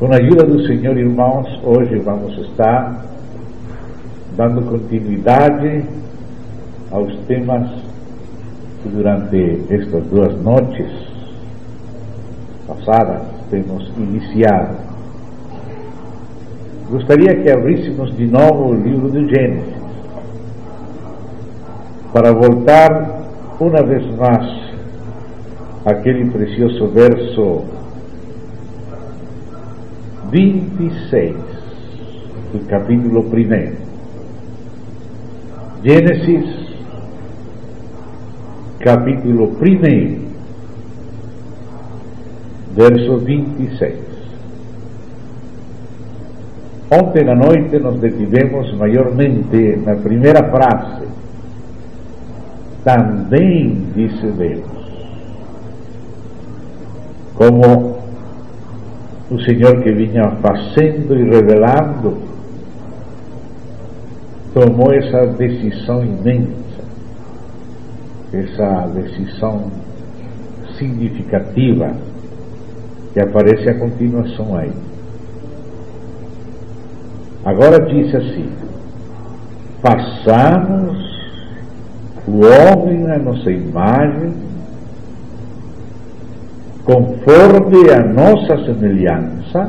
Com a ajuda do Senhor, irmãos, hoje vamos estar dando continuidade aos temas que durante estas 2 noites passadas temos iniciado. Gostaria que abríssemos de novo o livro do Gênesis, para voltar uma vez mais àquele precioso verso 26 do capítulo 1. Gênesis, capítulo 1, verso 26. Ontem à noite nos detivemos maiormente na primeira frase: também disse Deus. Como o Senhor que vinha fazendo e revelando tomou essa decisão imensa, essa decisão significativa que aparece a continuação aí. Agora diz assim: façamos o homem à nossa imagem, conforme a nossa semelhança,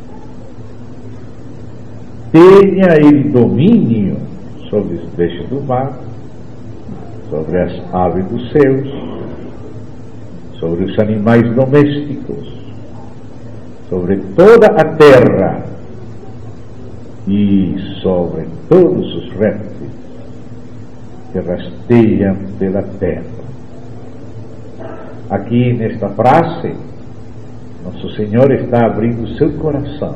tenha ele domínio sobre os peixes do mar, sobre as aves dos céus, sobre os animais domésticos, sobre toda a terra e sobre todos os répteis que rasteiam pela terra. Aqui nesta frase, nosso Senhor está abrindo seu coração,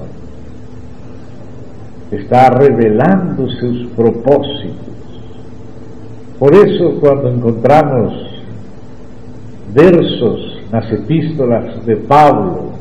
está revelando seus propósitos. Por isso, quando encontramos versos nas epístolas de Paulo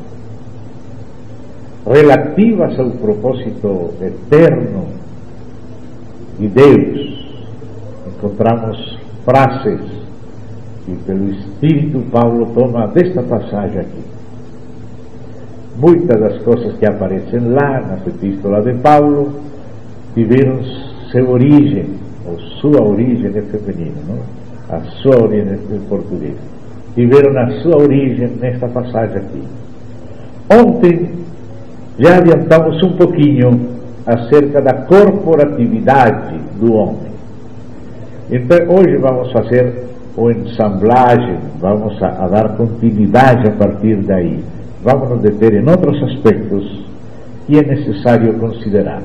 relativas ao propósito eterno de Deus, encontramos frases que pelo Espírito Paulo toma desta passagem aqui. Muitas das coisas que aparecem lá nas epístolas de Paulo tiveram sua origem, ou sua origem é feminino, não? A sua origem em português. Tiveram a sua origem nesta passagem aqui. Ontem já adiantamos um pouquinho acerca da corporatividade do homem. Então hoje vamos fazer ou ensamblagem, vamos a dar continuidade a partir daí. Vamos nos deter em outros aspectos que é necessário considerar.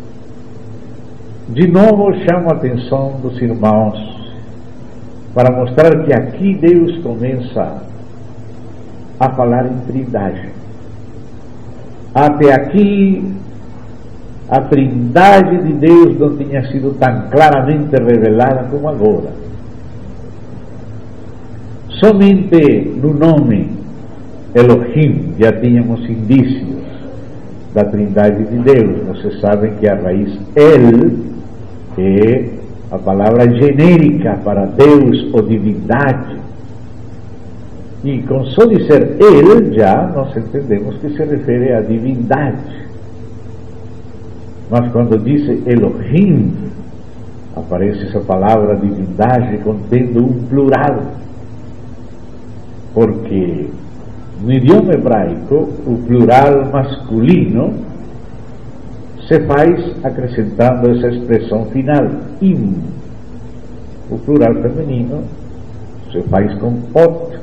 De novo chamo a atenção dos irmãos para mostrar que aqui Deus começa a falar em trindade. Até aqui a trindade de Deus não tinha sido tão claramente revelada como agora. Somente no nome Elohim já tínhamos indícios da trindade de Deus. Vocês sabem que a raiz El é a palavra genérica para Deus ou divindade. E com só dizer El, já nós entendemos que se refere à divindade. Mas quando diz Elohim, aparece essa palavra divindade contendo um plural. Porque no idioma hebraico o plural masculino se faz acrescentando essa expressão final, im. O plural feminino se faz com ot.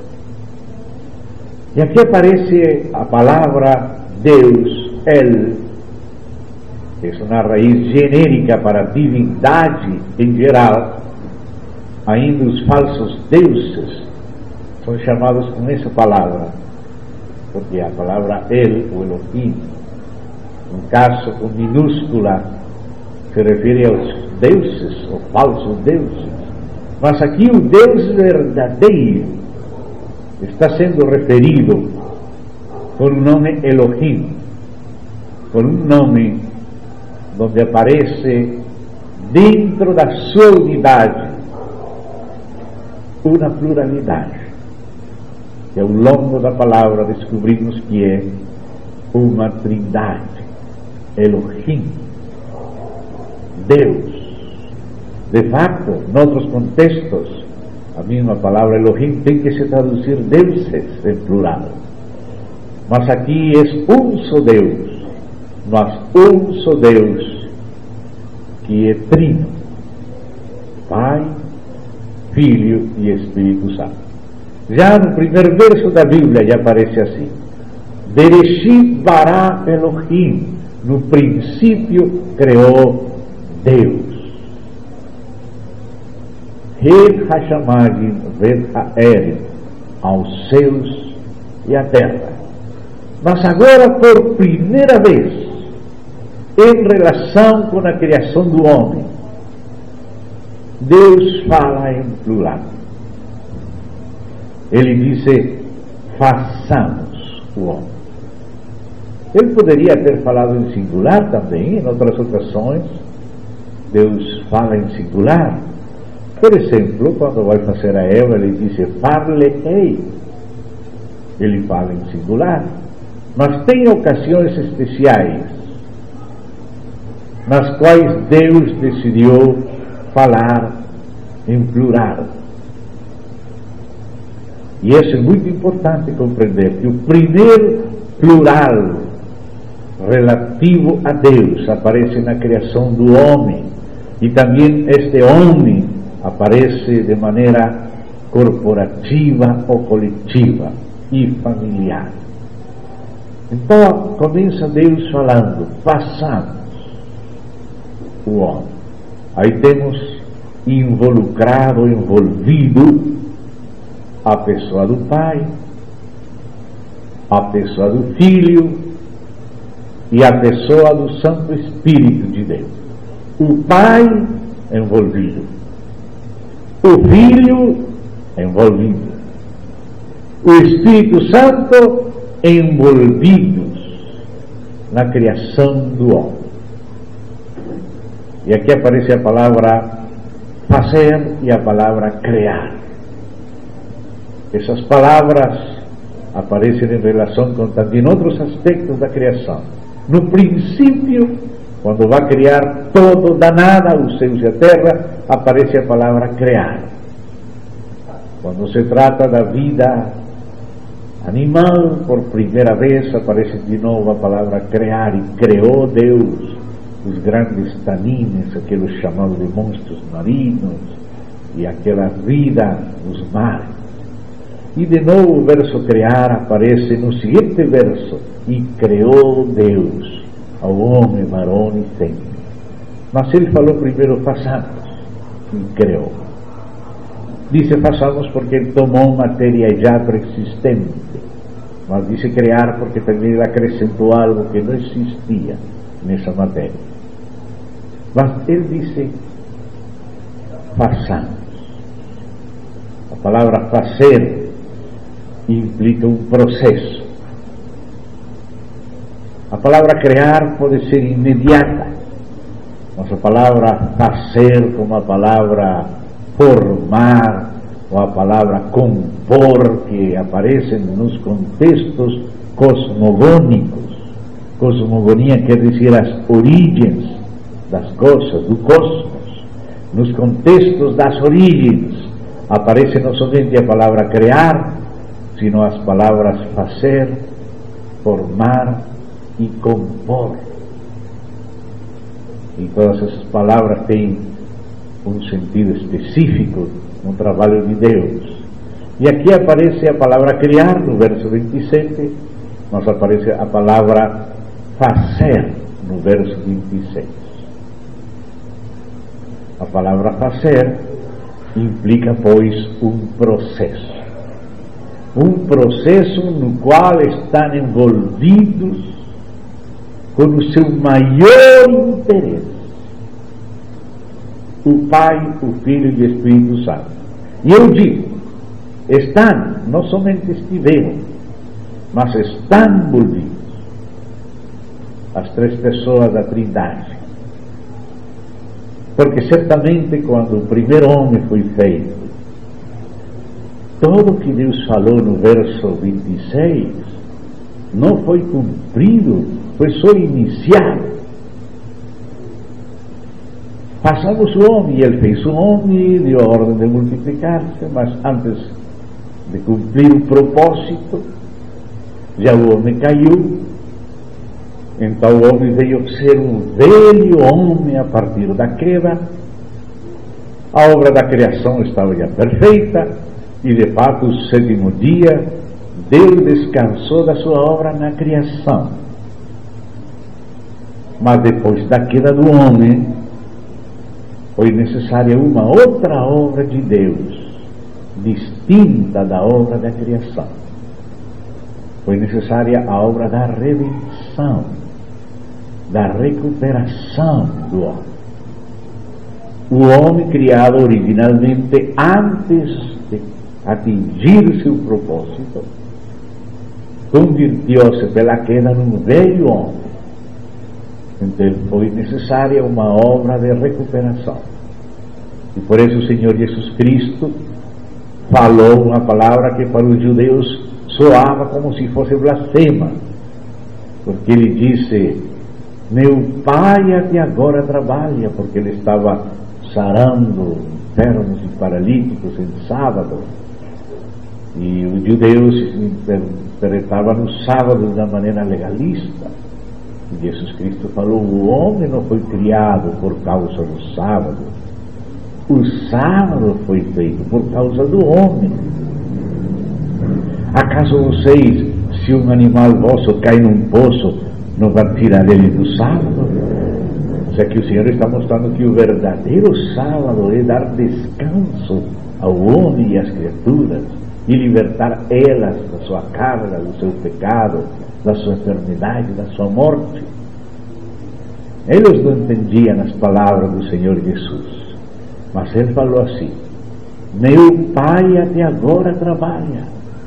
E aqui aparece a palavra Deus, El, que é uma raiz genérica para divindade em geral. Ainda os falsos deuses são chamados com essa palavra, porque a palavra El, o Elohim, um caso com minúscula, se refere aos deuses, ou falsos deuses. Mas aqui o Deus verdadeiro está sendo referido por um nome Elohim, por um nome onde aparece dentro da sua unidade uma pluralidade, que ao longo da palavra descobrimos que é uma trindade, Elohim, Deus. De facto, em outros contextos, a mesma palavra Elohim tem que se traduzir deuses em plural. Mas aqui é um só Deus, mas um só Deus que é trino, Pai, Filho e Espírito Santo. Já no primeiro verso da Bíblia já aparece assim: Bereshit bara Elohim, no princípio criou Deus. Red Hashamayim ved Haerim, aos céus e à terra. Mas agora, por primeira vez, em relação com a criação do homem, Deus fala em plural. Ele diz: façamos o homem. Ele poderia ter falado em singular também, em outras ocasiões. Deus fala em singular. Por exemplo, quando vai fazer a Eva, ele diz: fale-ei. Ele fala em singular. Mas tem ocasiões especiais nas quais Deus decidiu falar em plural. E isso é muito importante compreender, que o primeiro plural relativo a Deus aparece na criação do homem, e também este homem aparece de maneira corporativa ou coletiva e familiar. Então começa Deus falando: façamos o homem. Aí temos involucrado, envolvido a pessoa do Pai, a pessoa do Filho e a pessoa do Santo Espírito de Deus. O Pai envolvido, o Filho envolvido, o Espírito Santo envolvidos na criação do homem. E aqui aparece a palavra fazer e a palavra criar. Essas palavras aparecem em relação com também outros aspectos da criação. No princípio, quando vai criar todo da nada, os céus e a terra, aparece a palavra criar. Quando se trata da vida animal, por primeira vez aparece de novo a palavra criar, e criou Deus os grandes tanines, aqueles chamados de monstros marinos, e aquela vida dos mares. E de novo o verso criar aparece no seguinte verso: e criou Deus ao homem, varão e fêmea. Mas ele falou primeiro façamos, e criou. Disse façamos porque ele tomou matéria já preexistente, mas disse criar porque também ele acrescentou algo que não existia nessa matéria. Mas ele disse façamos. A palavra fazer implica um processo. A palavra criar pode ser imediata, mas a palavra fazer, como a palavra formar ou a palavra compor, que aparecem nos contextos cosmogônicos. Cosmogonia quer dizer as origens das coisas, do cosmos. Nos contextos das origens aparece não somente a palavra criar, sino as palavras fazer, formar e compor. E todas essas palavras têm um sentido específico no trabalho de Deus. E aqui aparece a palavra criar no verso 27, mas aparece a palavra fazer no verso 26. A palavra fazer implica, pois, um processo. Um processo no qual estão envolvidos com o seu maior interesse o Pai, o Filho e o Espírito Santo. E eu digo, estão, não somente estiveram, mas estão envolvidos as três pessoas da Trindade. Porque certamente quando o primeiro homem foi feito, tudo que Deus falou no verso 26 não foi cumprido, foi só iniciado. Passamos o homem, e ele fez o homem, deu a ordem de multiplicar-se, mas antes de cumprir o propósito, já o homem caiu. Então o homem veio ser um velho homem a partir da queda. A obra da criação estava já perfeita, e de fato o sétimo dia Deus descansou da sua obra na criação. Mas depois da queda do homem, foi necessária uma outra obra de Deus, distinta da obra da criação. Foi necessária a obra da redenção, da recuperação do homem. O homem, criado originalmente antes de atingir seu propósito, convirtió-se pela queda num velho homem. Então foi necessária uma obra de recuperação. E por isso o Senhor Jesus Cristo falou uma palavra que para os judeus soava como se fosse blasfema, porque ele disse: meu pai até agora trabalha, porque ele estava sarando enfermos e paralíticos em sábado, e os judeus interpretavam os sábados da maneira legalista. E Jesus Cristo falou: o homem não foi criado por causa do sábado, o sábado foi feito por causa do homem. Acaso vocês, se um animal vosso cai num poço, não vão tirar ele do sábado? Ou seja, que o Senhor está mostrando que o verdadeiro sábado é dar descanso ao homem e às criaturas, e libertar elas da sua carga, do seu pecado, da sua enfermidade, da sua morte. Eles não entendiam as palavras do Senhor Jesus, mas ele falou assim: meu pai até agora trabalha,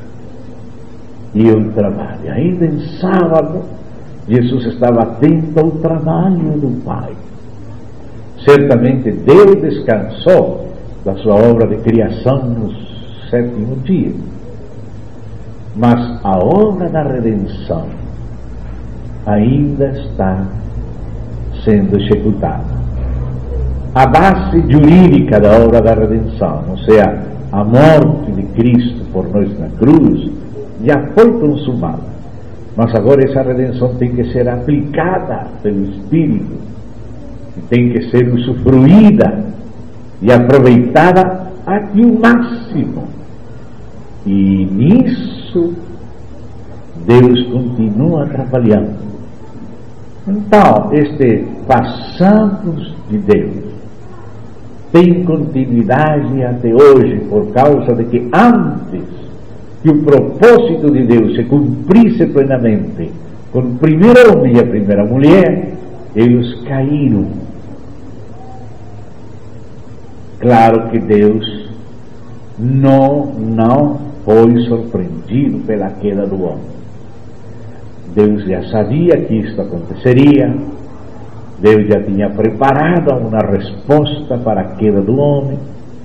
e eu trabalho. Ainda em sábado, Jesus estava atento ao trabalho do Pai. Certamente Deus descansou da sua obra de criação no sétimo dia, mas a obra da redenção ainda está sendo executada. A base jurídica da obra da redenção, ou seja, a morte de Cristo por nós na cruz, já foi consumada, mas agora essa redenção tem que ser aplicada pelo Espírito, e tem que ser usufruída e aproveitada até o máximo. E nisso Deus continua trabalhando. Então, este passamos de Deus tem continuidade até hoje, por causa de que antes que o propósito de Deus se cumprisse plenamente com o primeiro homem e a primeira mulher, eles caíram. Claro que Deus não foi surpreendido pela queda do homem. Deus já sabia que isto aconteceria. Deus já tinha preparado uma resposta para a queda do homem.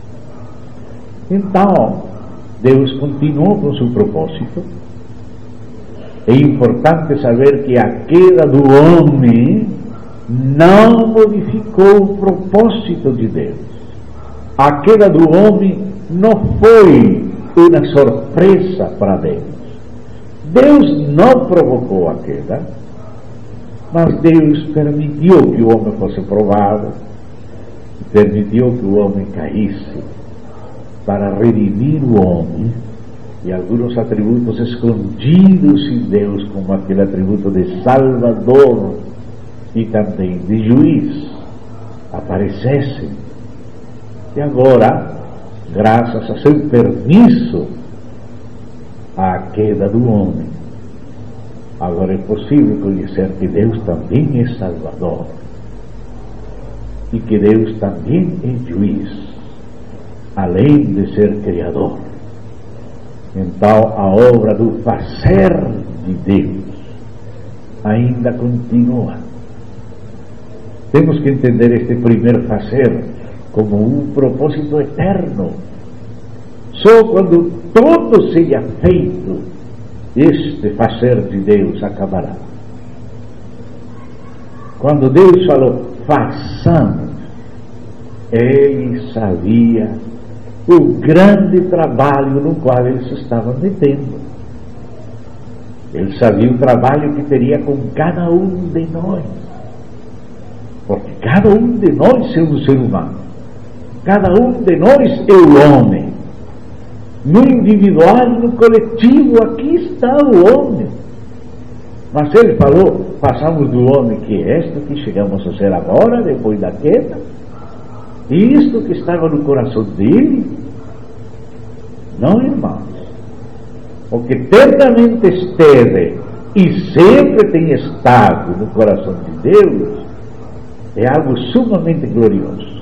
Então, Deus continuou com seu propósito. É importante saber que a queda do homem não modificou o propósito de Deus. A queda do homem não foi uma surpresa para Deus. Deus não provocou a queda, mas Deus permitiu que o homem fosse provado, permitiu que o homem caísse, para redimir o homem, e alguns atributos escondidos em Deus, como aquele atributo de Salvador e também de Juiz, aparecessem. E agora, graças a seu permisso à queda do homem, agora é possível conhecer que Deus também é Salvador e que Deus também é Juiz, além de ser Criador. Então a obra do fazer de Deus ainda continua. Temos que entender este primeiro fazer como um propósito eterno. Só quando tudo seja feito este fazer de Deus acabará. Quando Deus falou, façamos, ele sabia o grande trabalho no qual ele se estava metendo. Ele sabia o trabalho que teria com cada um de nós. Porque cada um de nós é um ser humano. Cada um de nós é o homem. No individual, no coletivo, aqui está o homem. Mas ele falou, passamos do homem que é este que chegamos a ser agora, depois da queda, e isto que estava no coração dele. Não, irmãos. O que eternamente esteve e sempre tem estado no coração de Deus é algo sumamente glorioso.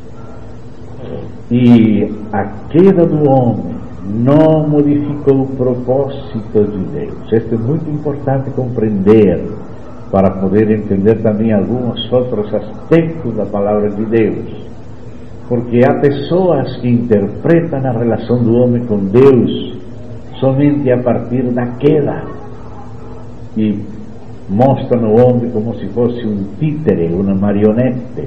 E a queda do homem não modificou o propósito de Deus. Isso é muito importante compreender para poder entender também alguns outros aspectos da palavra de Deus. Porque há pessoas que interpretam a relação do homem com Deus somente a partir da queda e mostram o homem como se fosse um títere, uma marionete,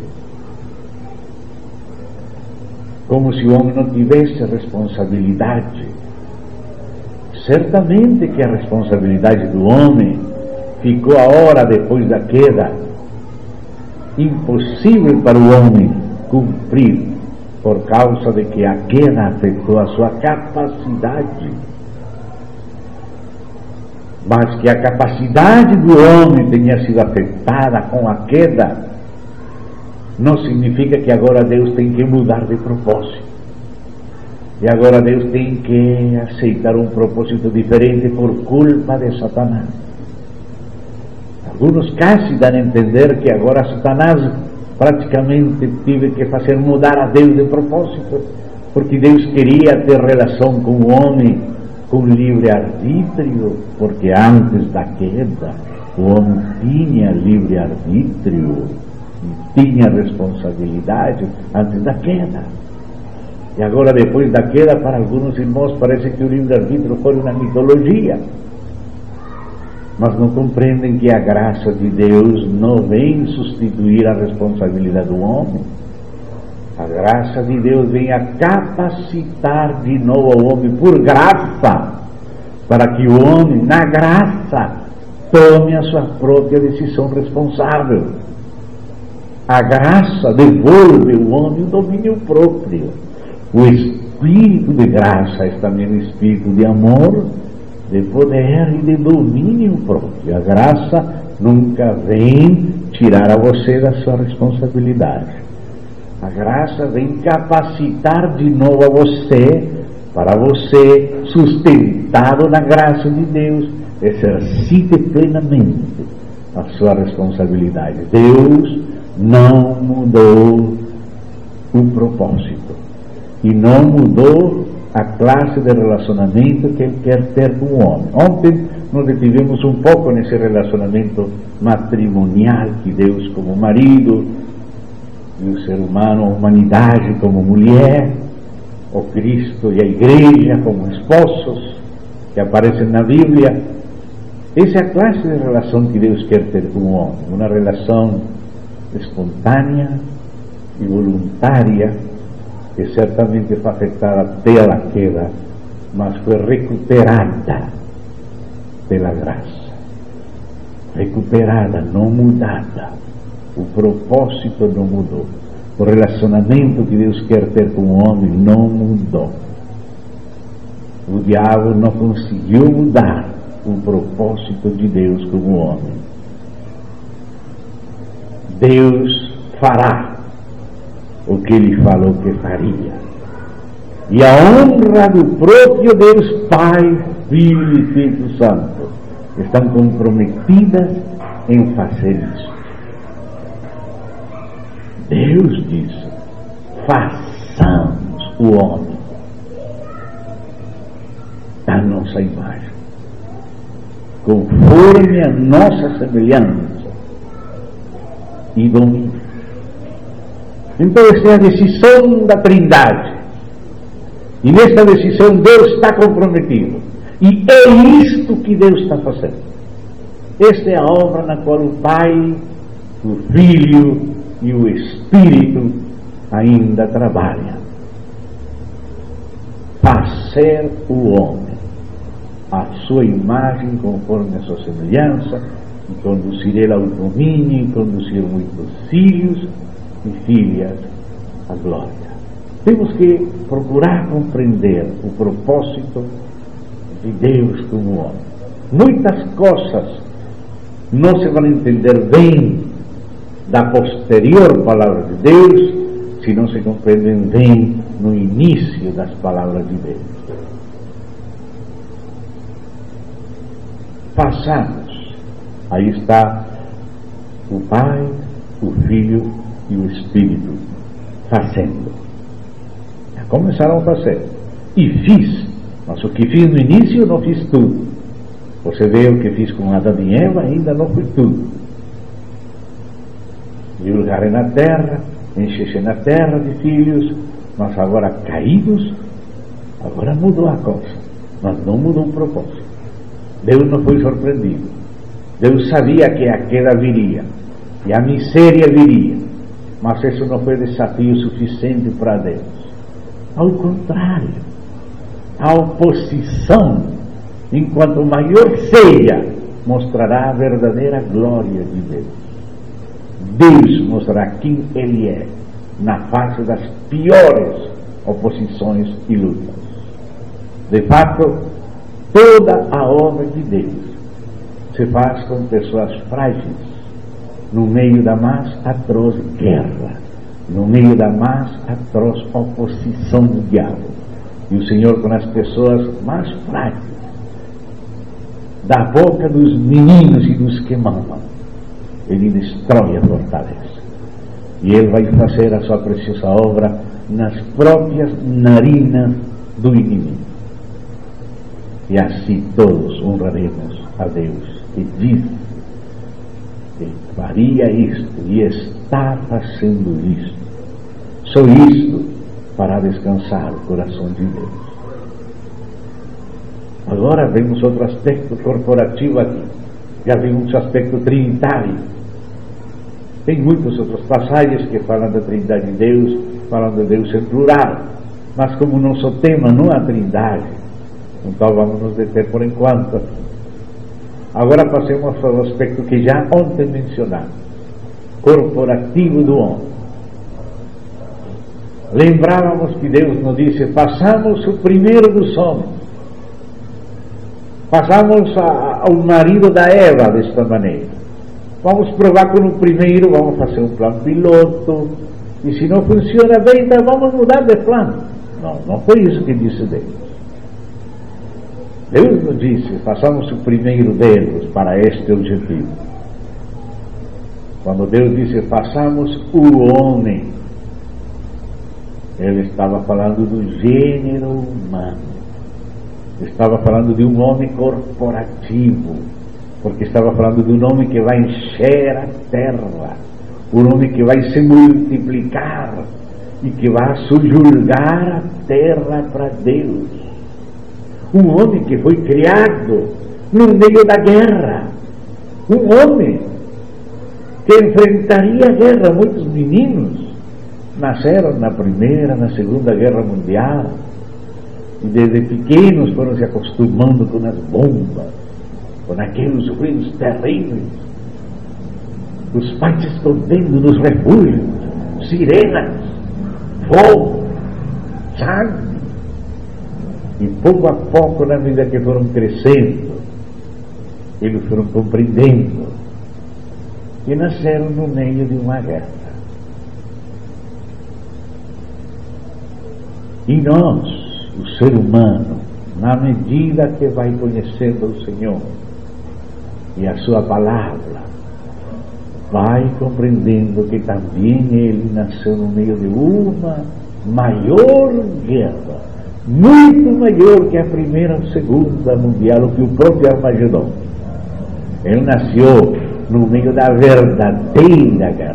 como se o homem não tivesse responsabilidade. Certamente que a responsabilidade do homem ficou agora, depois da queda, impossível para o homem cumprir, por causa de que a queda afetou a sua capacidade. Mas que a capacidade do homem tenha sido afetada com a queda, não significa que agora Deus tem que mudar de propósito. E agora Deus tem que aceitar um propósito diferente por culpa de Satanás. Algunos casos dão a entender que agora Satanás praticamente teve que fazer mudar a Deus de propósito, porque Deus queria ter relação com o homem com livre-arbítrio, porque antes da queda o homem tinha livre-arbítrio, tinha responsabilidade antes da queda. E agora, depois da queda, para alguns irmãos parece que o livre-arbítrio foi uma mitologia, mas não compreendem que a graça de Deus não vem substituir a responsabilidade do homem. A graça de Deus vem a capacitar de novo o homem por graça, para que o homem, na graça, tome a sua própria decisão responsável. A graça devolve ao homem o domínio próprio. O espírito de graça é também o espírito de amor, de poder e de domínio próprio. A graça nunca vem tirar a você da sua responsabilidade. A graça vem capacitar de novo a você, para você, sustentado na graça de Deus, exercite plenamente a sua responsabilidade. Deus não mudou o propósito e não mudou a classe de relacionamento que Ele quer ter com o homem. Ontem nós detivemos um pouco nesse relacionamento matrimonial que Deus como marido e o ser humano, a humanidade como mulher, o Cristo e a igreja como esposos que aparecem na Bíblia. Essa é a classe de relação que Deus quer ter com o homem, uma relação espontânea e voluntária, que certamente foi afetada pela queda, mas foi recuperada pela graça, recuperada, não mudada. O propósito não mudou. O relacionamento que Deus quer ter com o homem não mudou. O diabo não conseguiu mudar o propósito de Deus com o homem. Deus fará o que Ele falou que faria. E a honra do próprio Deus Pai, Filho e Espírito Santo estão comprometidas em fazer isso. Deus disse: façamos o homem da nossa imagem, conforme a nossa semelhança e domínio. Então esta é a decisão da Trindade, e nesta decisão Deus está comprometido, E é isto que Deus está fazendo. Esta é a obra na qual o Pai, o Filho e o Espírito ainda trabalham. Fazer o homem à sua imagem, conforme a sua semelhança, e conduzir ele ao domínio, e conduzir muitos filhos e filhas à glória. Temos que procurar compreender o propósito de Deus como homem. Muitas coisas não se vão entender bem da posterior palavra de Deus se não se compreendem bem no início das palavras de Deus. Passamos. Aí está o Pai, o Filho e o Espírito fazendo. Já começaram a fazer. E fiz. Mas o que fiz no início, não fiz tudo. Você vê o que fiz com Adão e Eva, ainda não foi tudo. Julgarei na terra, enchei na terra de filhos, mas agora caídos, agora mudou a coisa, mas não mudou o propósito. Deus não foi surpreendido. Deus sabia que a queda viria, e a miséria viria, mas isso não foi desafio suficiente para Deus. Ao contrário, a oposição, enquanto maior seja, mostrará a verdadeira glória de Deus. Deus mostrará quem Ele é na face das piores oposições e lutas. De fato, toda a obra de Deus se faz com pessoas frágeis, no meio da mais atroz guerra, no meio da mais atroz oposição do diabo. E o Senhor, com as pessoas mais frágeis, da boca dos meninos e dos que mamam, Ele destrói a fortaleza. E Ele vai fazer a sua preciosa obra nas próprias narinas do inimigo. E assim todos honraremos a Deus, que diz que faria isto e está fazendo isto. Só isto para descansar o coração de Deus. Agora vemos outro aspecto corporativo aqui. Já vimos o aspecto trinitário. Tem muitas outras passagens que falam da Trindade de Deus, falam de Deus em plural. Mas como nosso tema não é a Trindade, então vamos nos deter por enquanto aqui. Agora passemos ao aspecto que já ontem mencionamos, corporativo do homem. Lembrávamos que Deus nos disse: façamos o primeiro dos homens. Passamos ao marido da Eva desta maneira. Vamos provar com o primeiro, vamos fazer um plano piloto, e se não funciona bem, então vamos mudar de plano. Não foi isso que disse Deus. Deus nos disse: façamos o primeiro deles para este objetivo. Quando Deus disse: façamos o homem, Ele estava falando do gênero humano. Estava falando de um homem corporativo, porque estava falando de um homem que vai encher a terra, um homem que vai se multiplicar e que vai subjugar a terra para Deus. Um homem que foi criado no meio da guerra, um homem que enfrentaria a guerra. Muitos meninos nasceram na Primeira, na Segunda Guerra Mundial, e desde pequenos foram se acostumando com as bombas, com aqueles ruídos terríveis, os pais se escondendo nos refúgios, sirenas, fogo, sangue. E pouco a pouco, na medida que foram crescendo, eles foram compreendendo que nasceram no meio de uma guerra. E nós, o ser humano, na medida que vai conhecendo o Senhor e a sua palavra, vai compreendendo que também ele nasceu no meio de uma maior guerra, muito maior que a Primeira ou Segunda Mundial, ou que o próprio Armagedon. Ele nasceu no meio da verdadeira guerra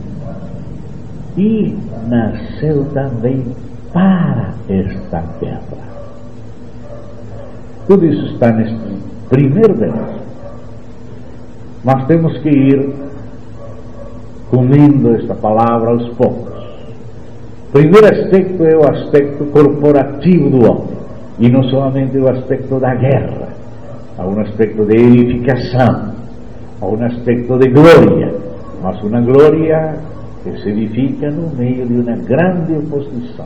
e nasceu também para esta guerra. Tudo isso está neste primeiro verso. Mas temos que ir comendo esta palavra aos poucos. O primeiro aspecto é o aspecto corporativo do homem, e não somente o aspecto da guerra. Há um aspecto de edificação, há um aspecto de glória, mas uma glória que se edifica no meio de uma grande oposição.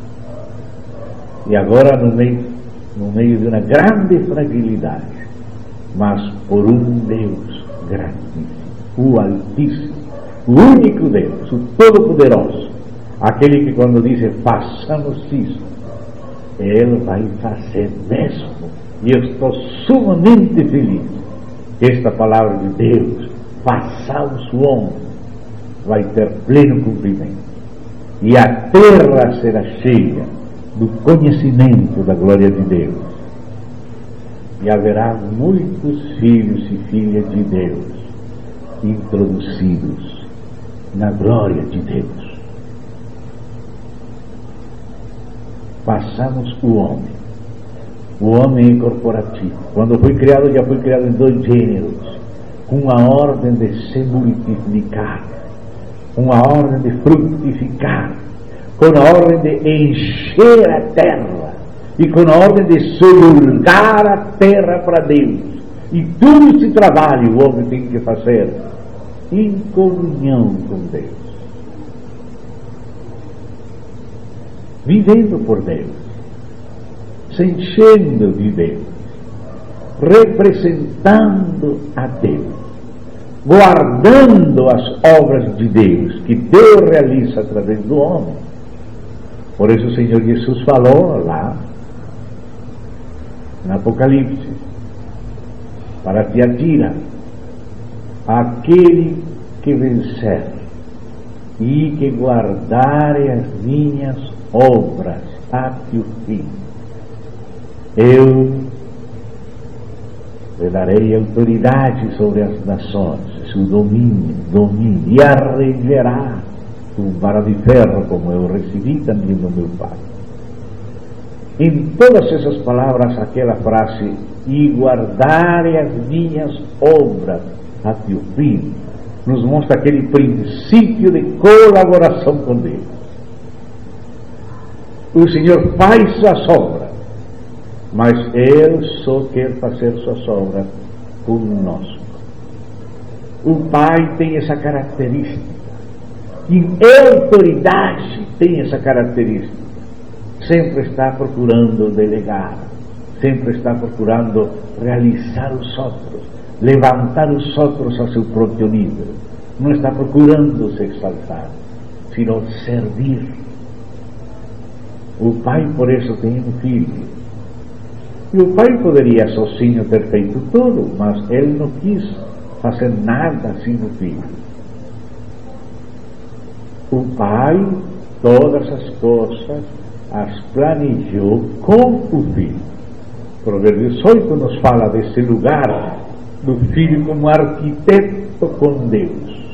E agora no meio de uma grande fragilidade, mas por um Deus grandíssimo, o Altíssimo, o único Deus, o Todo-Poderoso, aquele que quando diz façamos isso, Ele vai fazer mesmo. E eu estou sumamente feliz que esta palavra de Deus, façamos o homem, vai ter pleno cumprimento. E a terra será cheia do conhecimento da glória de Deus. E haverá muitos filhos e filhas de Deus introduzidos na glória de Deus. Passamos o homem. O homem é corporativo. Quando foi criado, já foi criado em dois gêneros, com a ordem de se multiplicar, com a ordem de frutificar, com a ordem de encher a terra e com a ordem de solgar a terra para Deus. E todo esse trabalho o homem tem que fazer em comunhão com Deus, vivendo por Deus, se enchendo de Deus, representando a Deus, guardando as obras de Deus que Deus realiza através do homem. Por isso o Senhor Jesus falou lá no Apocalipse para Tiatira: aquele que vencer e que guardar as minhas obras até o fim, eu lhe darei autoridade sobre as nações, o domínio, e a regerá um vara de ferro, como eu recebi também do meu Pai. Em todas essas palavras, aquela frase, e guardarei as minhas obras até o fim, nos mostra aquele princípio de colaboração com Deus. O Senhor faz suas obras, mas Ele só quer fazer suas obras conosco. O Pai tem essa característica, e a autoridade tem essa característica. Sempre está procurando delegar, sempre está procurando realizar os outros, levantar os outros a seu próprio nível. Não está procurando se exaltar, sino servir. O Pai, por isso, tem um filho. E o Pai poderia sozinho ter feito tudo, mas Ele não quis fazer nada sem o filho. O Pai, todas as coisas, as planejou com o Filho. Provérbios 18 nos fala desse lugar do Filho como arquiteto com Deus.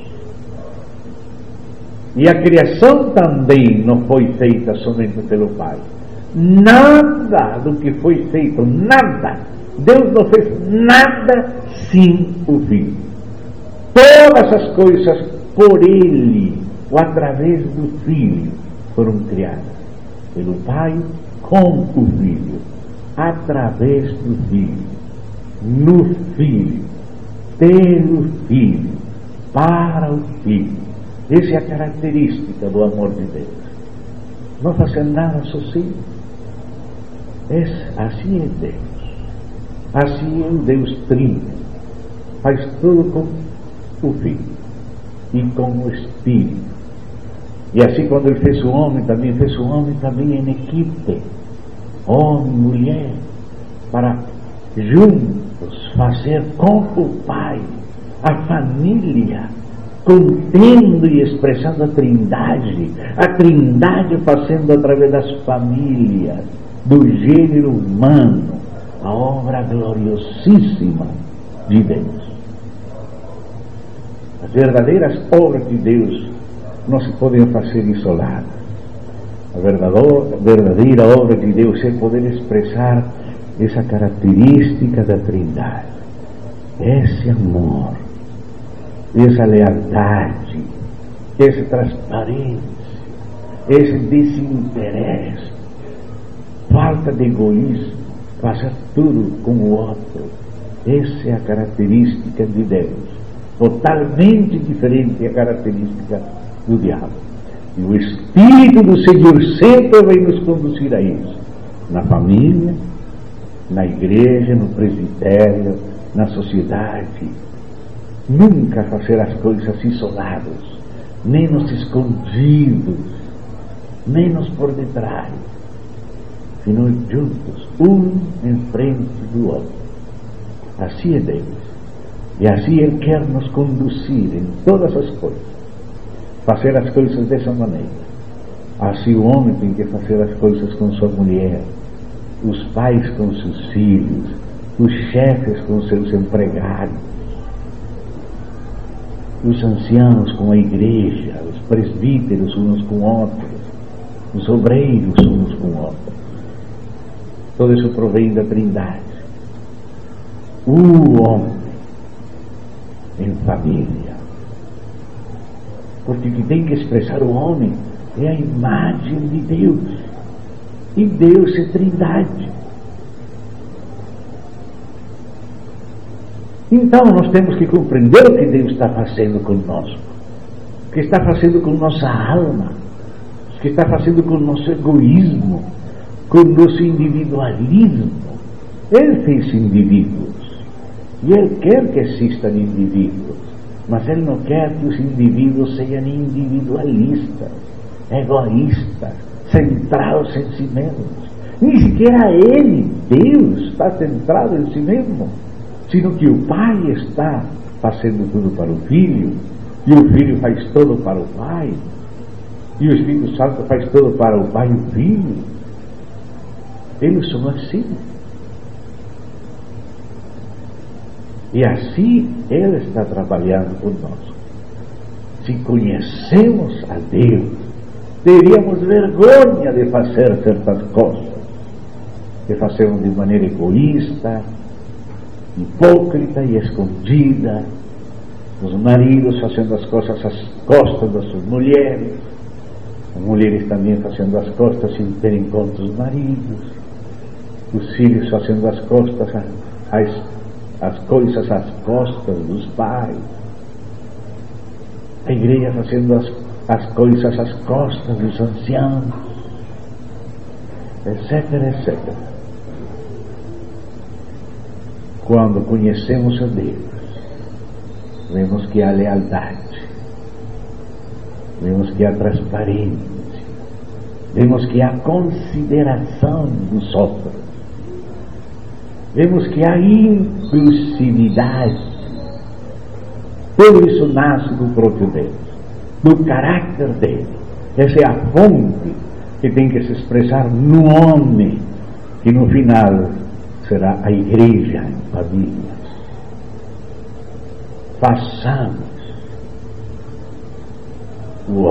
E a criação também não foi feita somente pelo Pai. Nada do que foi feito, nada, Deus não fez nada sem o Filho. Todas as coisas por Ele, ou através do Filho, foram criadas. Pelo Pai, com o Filho, através do Filho, no Filho, pelo Filho, para o Filho. Essa é a característica do amor de Deus. Não fazer nada sozinho. Assim é Deus. Assim é o Deus Trino. Faz tudo com o Filho e com o Espírito. E assim, quando Ele fez o homem também em equipe, homem e mulher, para juntos fazer com o Pai a família, contendo e expressando a Trindade fazendo através das famílias, do gênero humano, a obra gloriosíssima de Deus. As verdadeiras obras de Deus não se podem fazer isoladas. A verdadeira obra de Deus é poder expressar essa característica da Trindade, esse amor, essa lealdade, essa transparência, esse desinteresse, falta de egoísmo, fazer tudo com o outro. Essa é a característica de Deus, totalmente diferente da característica do diabo. E o Espírito do Senhor sempre vai nos conduzir a isso, na família, na igreja, no presbitério, na sociedade. Nunca fazer as coisas isolados, nem nos escondidos, nem nos por detrás, sino juntos, um em frente do outro. Assim é Deus, e assim Ele quer nos conduzir em todas as coisas, fazer as coisas dessa maneira. Assim o homem tem que fazer as coisas com sua mulher, os pais com seus filhos, os chefes com seus empregados, os anciãos com a igreja, os presbíteros uns com outros, os obreiros uns com outros. Todo isso provém da Trindade. O homem em família, porque o que tem que expressar o homem é a imagem de Deus, e Deus é Trindade. Então nós temos que compreender o que Deus está fazendo conosco, o que está fazendo com nossa alma, o que está fazendo com o nosso egoísmo, com o nosso individualismo. Ele fez indivíduos, e Ele quer que existam indivíduos, mas Ele não quer que os indivíduos sejam individualistas, egoístas, centrados em si mesmos. Nem sequer Ele, Deus, está centrado em si mesmo, sino que o Pai está fazendo tudo para o Filho, e o Filho faz tudo para o Pai, e o Espírito Santo faz tudo para o Pai e o Filho. Eles são assim. E assim Ele está trabalhando conosco. Se conhecemos a Deus, teríamos vergonha de fazer certas coisas, que fazemos de maneira egoísta, hipócrita e escondida. Os maridos fazendo as coisas às costas das suas mulheres, as mulheres também fazendo as costas sem ter em conta os maridos, os filhos fazendo as costas as coisas às costas dos pais, a igreja fazendo as coisas às costas dos anciãos, etc, etc. Quando conhecemos a Deus, vemos que há lealdade, vemos que há transparência, vemos que há consideração dos outros, vemos que há inclusividade. Tudo isso nasce do próprio Deus, do caráter dele. Essa é a fonte que tem que se expressar no homem, que no final será a igreja em famílias. Façamos o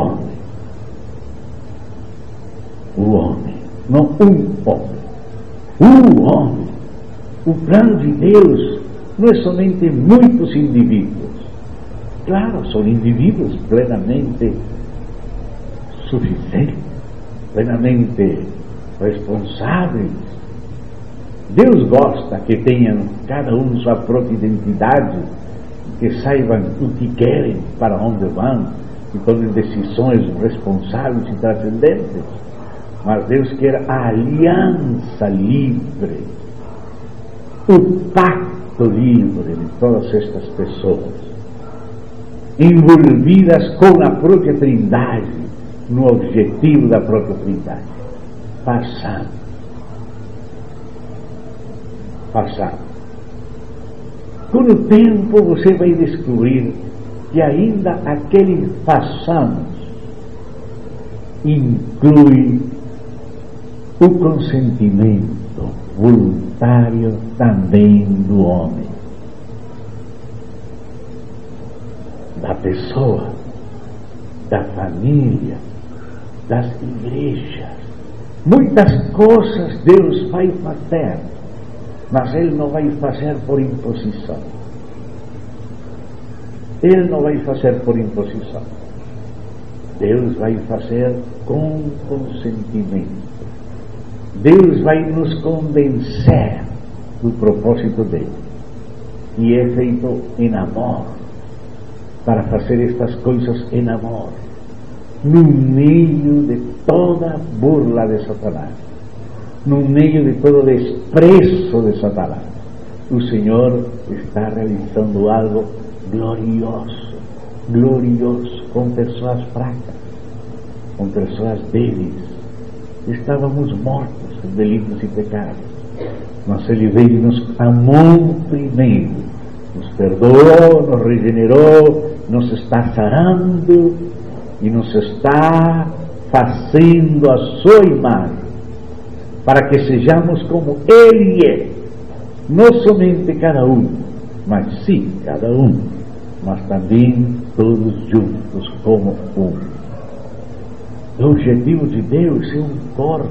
homem, não um homem, o homem. O plano de Deus não é somente muitos indivíduos. Claro, são indivíduos plenamente suficientes, plenamente responsáveis. Deus gosta que tenham cada um sua própria identidade, que saibam o que querem, para onde vão, e tomem decisões responsáveis e transcendentes. Mas Deus quer a aliança livre, o pacto livre de todas estas pessoas, envolvidas com a própria Trindade, no objetivo da própria Trindade. Passando. Com o tempo você vai descobrir que ainda aquele passamos inclui o consentimento voluntário também do homem, da pessoa, da família, das igrejas. Muitas coisas Deus vai fazer Mas Ele não vai fazer por imposição. Ele não vai fazer por imposição. Deus vai fazer com consentimento. Deus vai nos convencer do propósito dele. E é feito em amor, para fazer estas coisas em amor, no meio de toda a burla de Satanás, no meio de todo o desprezo de Satanás. O Senhor está realizando algo glorioso, glorioso, com pessoas fracas, com pessoas débeis. Estávamos mortos em delitos e pecados, mas Ele veio e nos amou primeiro, nos perdoou, nos regenerou, nos está sarando e nos está fazendo a sua imagem, para que sejamos como Ele é, não somente cada um, mas sim cada um, mas também todos juntos como um. O objetivo de Deus é um corpo,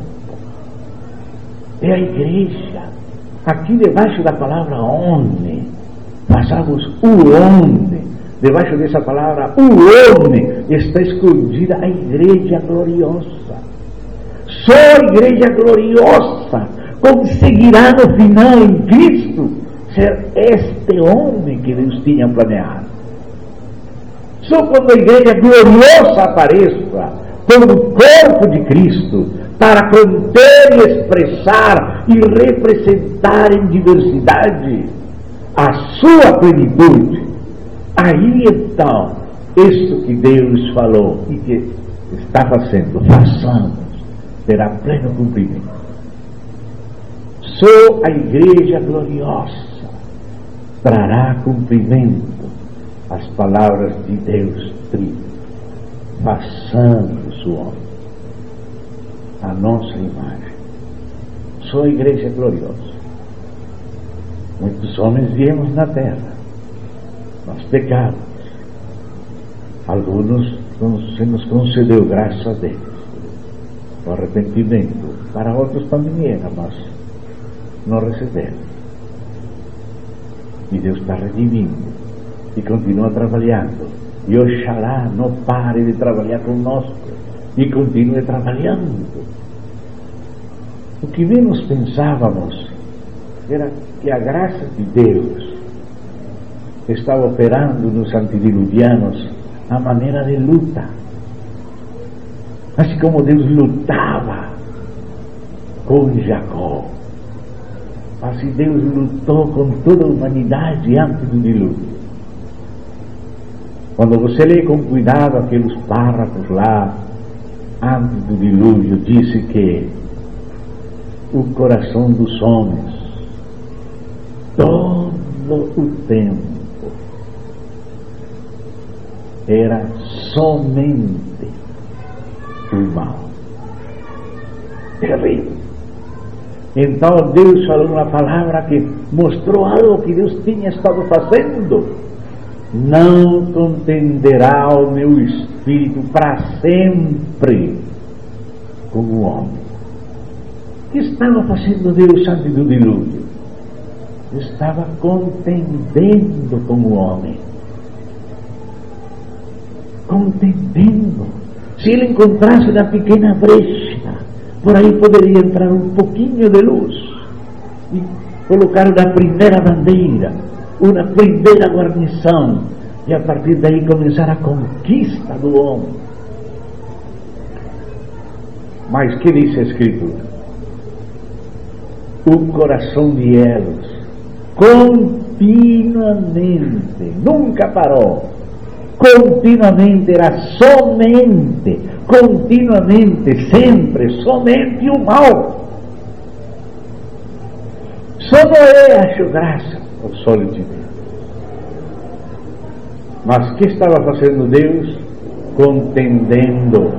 é a igreja. Aqui debaixo da palavra homem, passamos o homem. Debaixo dessa palavra, o homem, está escondida a igreja gloriosa. Só a igreja gloriosa conseguirá no final em Cristo ser este homem que Deus tinha planeado. Só quando a igreja gloriosa apareça como o corpo de Cristo, para conter e expressar e representar em diversidade a sua plenitude, aí então, isto que Deus falou e que está fazendo, façamos, terá pleno cumprimento. Só a igreja gloriosa trará cumprimento às palavras de Deus Trino, façamos o homem a nossa imagem. Só a igreja gloriosa. Muitos homens viemos na terra, nós pecamos. Alguns se nos concedeu, graças a Deus, o arrependimento. Para outros também era, mas não receberam. E Deus está redimindo e continua trabalhando. E oxalá não pare de trabalhar conosco e continue trabalhando. O que menos pensávamos era que a graça de Deus estava operando nos antediluvianos a maneira de luta. Assim como Deus lutava com Jacó, assim Deus lutou com toda a humanidade antes do dilúvio. Quando você lê com cuidado aqueles párrafos lá, antes do dilúvio, disse que o coração dos homens, todo o tempo, era somente o mal. Terrível. Então Deus falou uma palavra que mostrou algo que Deus tinha estado fazendo. Não contenderá o meu espírito para sempre com o homem. O que estava fazendo Deus antes do dilúvio? Estava contendendo com o homem. Contendendo. Se ele encontrasse uma pequena brecha, por aí poderia entrar um pouquinho de luz e colocar uma primeira bandeira, uma primeira guarnição, e a partir daí começar a conquista do homem. Mas que diz a Escritura? O coração de eles continuamente, nunca parou, continuamente era somente, continuamente, sempre, somente o mal. Só Noé achou graça aos olhos de Deus. Mas que estava fazendo Deus? Contendendo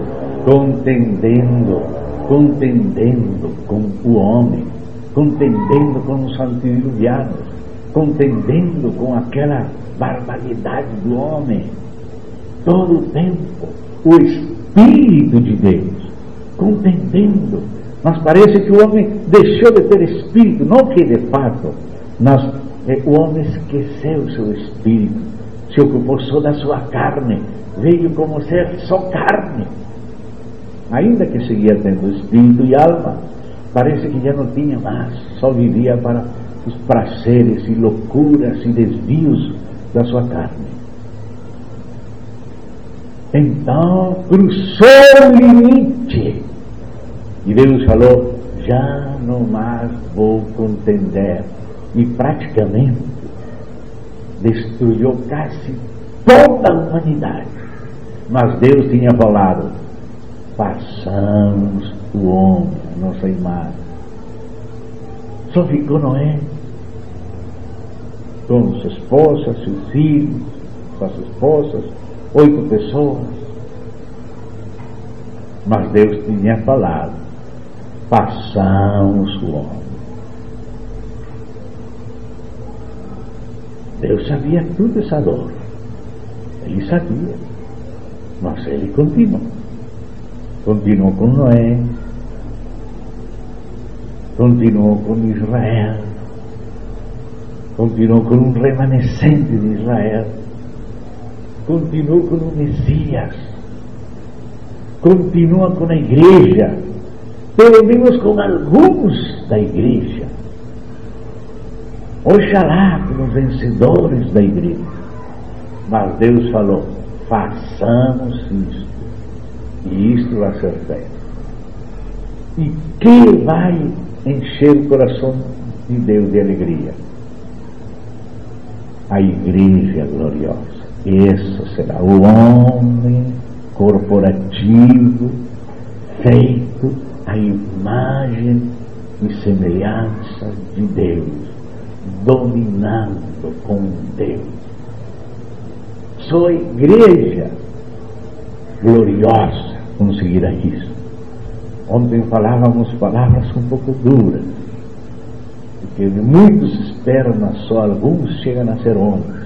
com o homem, contendendo com os antediluvianos, contendendo com aquela barbaridade do homem. Todo o tempo, o Espírito de Deus contendendo, Mas parece que o homem deixou de ter espírito, não que de fato, mas o homem esqueceu o seu espírito, se ocupou só da sua carne, veio como ser só carne. Ainda que seguia tendo espírito e alma, parece que já não tinha mais, só vivia para os prazeres e loucuras e desvios da sua carne. Então cruzou o limite e Deus falou: já não mais vou contender. E praticamente destruiu quase toda a humanidade. Mas Deus tinha falado: façamos o homem a nossa imagem. Só ficou Noé com sua esposa, seus filhos, suas esposas, 8 pessoas. Mas Deus tinha falado: façamos o homem. Deus sabia tudo essa dor. Ele sabia. Mas ele continuou. Continuou com Noé. Continuou com Israel. Continuou com um remanescente de Israel. Continuou com o Messias. Continua com a igreja. Pelo menos com alguns da igreja. Oxalá com os vencedores da igreja. Mas Deus falou: façamos isto, e isto vai ser feito. E que vai encher o coração de Deus de alegria? A igreja gloriosa. Esse será o homem corporativo, feito à imagem e semelhança de Deus, dominando com Deus. Só a igreja gloriosa conseguirá isso. Ontem falávamos palavras um pouco duras, porque muitos esperam, mas só alguns chegam a ser homens.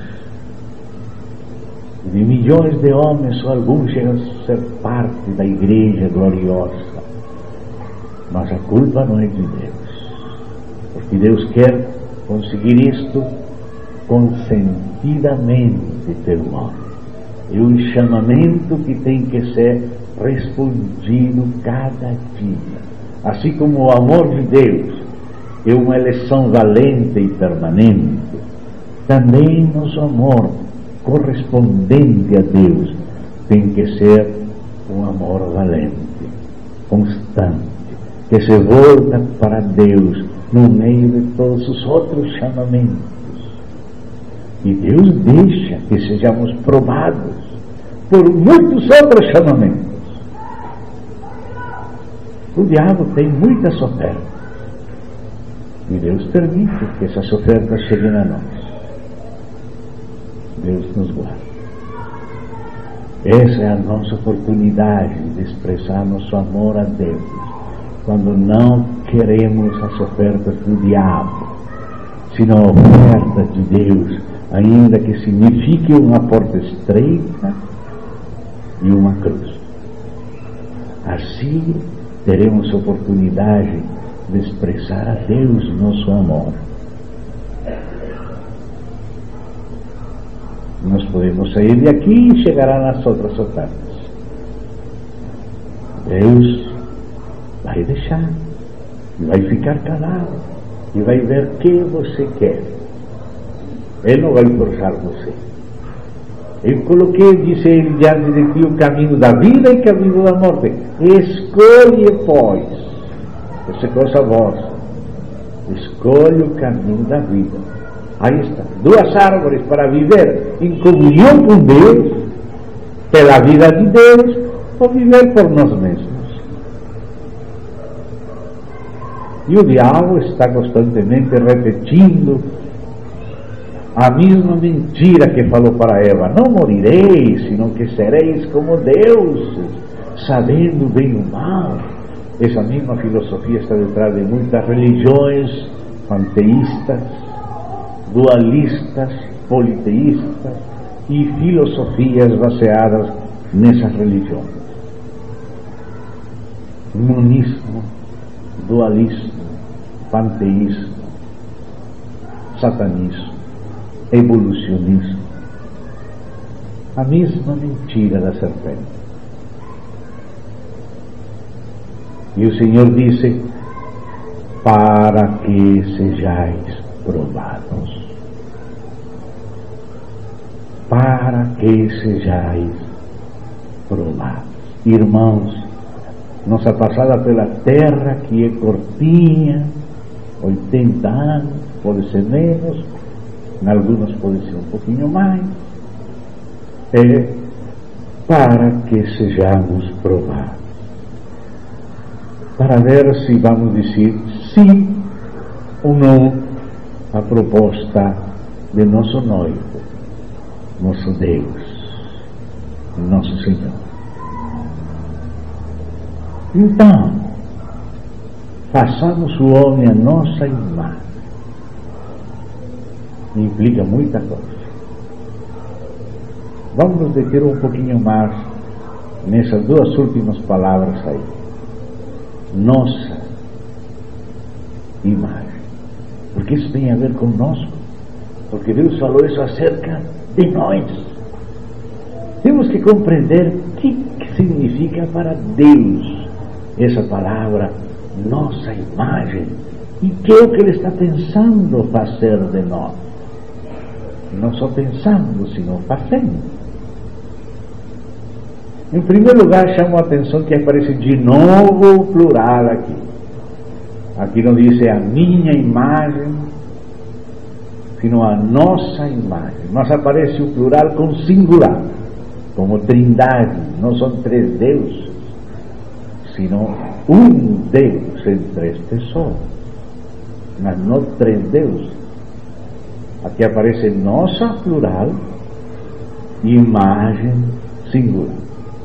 De milhões de homens, só alguns chegam a ser parte da igreja gloriosa. Mas a culpa não é de Deus, porque Deus quer conseguir isto consentidamente pelo homem. É um chamamento que tem que ser respondido cada dia. Assim como o amor de Deus é uma eleição valente e permanente, também nosso amor correspondente a Deus tem que ser um amor valente, constante, que se volta para Deus no meio de todos os outros chamamentos. E Deus deixa que sejamos provados por muitos outros chamamentos. O diabo tem muitas ofertas, e Deus permite que essas ofertas cheguem a nós. Deus nos guarda. Essa é a nossa oportunidade de expressar nosso amor a Deus, quando não queremos as ofertas do diabo, sino a oferta de Deus, ainda que signifique uma porta estreita e uma cruz. Assim teremos oportunidade de expressar a Deus nosso amor. Nós podemos sair de aqui e chegará nas outras ofertas. Deus vai deixar, e vai ficar calado, e vai ver o que você quer. Ele não vai forçar você. Eu coloquei, disse ele, diante de ti o caminho da vida e o caminho da morte. Escolhe, pois, essa coisa vossa, escolhe o caminho da vida. Aí está, 2 árvores para viver em comunhão com Deus, pela vida de Deus, ou viver por nós mesmos. E o diabo está constantemente repetindo a mesma mentira que falou para Eva: não morireis, senão que sereis como deuses, sabendo bem e o mal. Essa mesma filosofia está detrás de muitas religiões panteístas, dualistas, politeístas e filosofias baseadas nessas religiões. O monismo dualismo, panteísmo, satanismo, evolucionismo. A mesma mentira da serpente. E o Senhor disse: para que sejais provados. Para que sejais provados. Irmãos, nossa passada pela terra, que é curtinha, 80 anos, pode ser menos, em alguns pode ser um pouquinho mais, é para que sejamos provados, para ver se vamos dizer sim ou não à proposta de nosso noivo, nosso Deus, nosso Senhor. Então, façamos o homem a nossa imagem. Implica muita coisa. Vamos nos deter um pouquinho mais nessas duas últimas palavras aí. Nossa imagem. Porque isso tem a ver conosco. Porque Deus falou isso acerca de nós. Temos que compreender o que significa para Deus essa palavra, nossa imagem, e que é o que Ele está pensando fazer de nós. Não só pensando, senão fazendo. Em primeiro lugar, chamo a atenção que aparece de novo o plural aqui. Aqui não diz a minha imagem, sino a nossa imagem. Mas aparece o plural com singular, como trindade. Não são três deuses, sino um Deus em três pessoas, mas não três deuses. Aqui aparece nossa plural e imagem singular.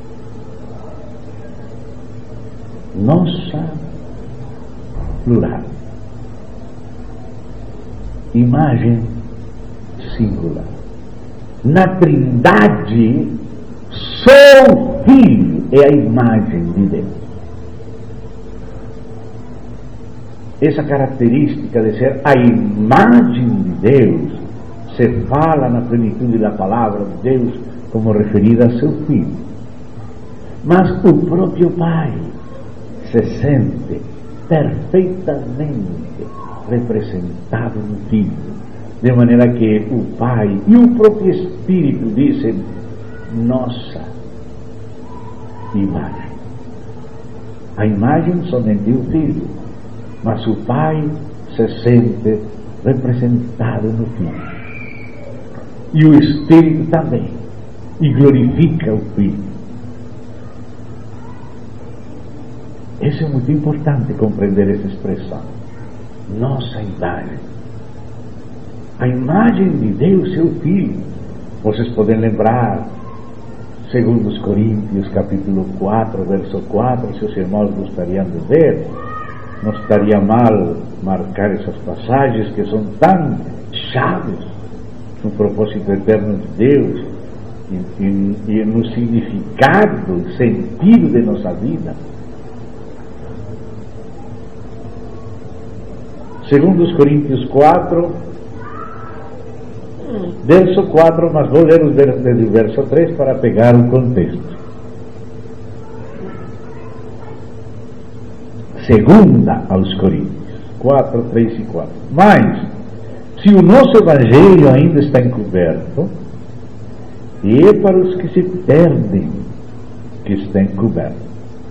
Nossa plural, imagem singular. Na trindade, só o Filho é a imagem de Deus. Essa característica de ser a imagem de Deus se fala na plenitude da palavra de Deus como referida a seu Filho. Mas o próprio Pai se sente perfeitamente representado no Filho, de maneira que o Pai e o próprio Espírito dizem nossa imagem. A imagem somente o Filho, mas o Pai se sente representado no Filho. E o Espírito também, e glorifica o Filho. Isso é muito importante compreender essa expressão. Nossa imagem. A imagem de Deus, seu Filho. Vocês podem lembrar, segundo os Coríntios, capítulo 4, verso 4, se os irmãos gostariam de ver. Não estaria mal marcar essas passagens que são tão chaves no propósito eterno de Deus e no significado, sentido de nossa vida. Segundo os Coríntios 4, verso 4, mas vou ler desde o verso 3 para pegar o contexto. Segunda aos Coríntios 4, 3 e 4. Mas, se o nosso Evangelho ainda está encoberto, é para os que se perdem que está encoberto,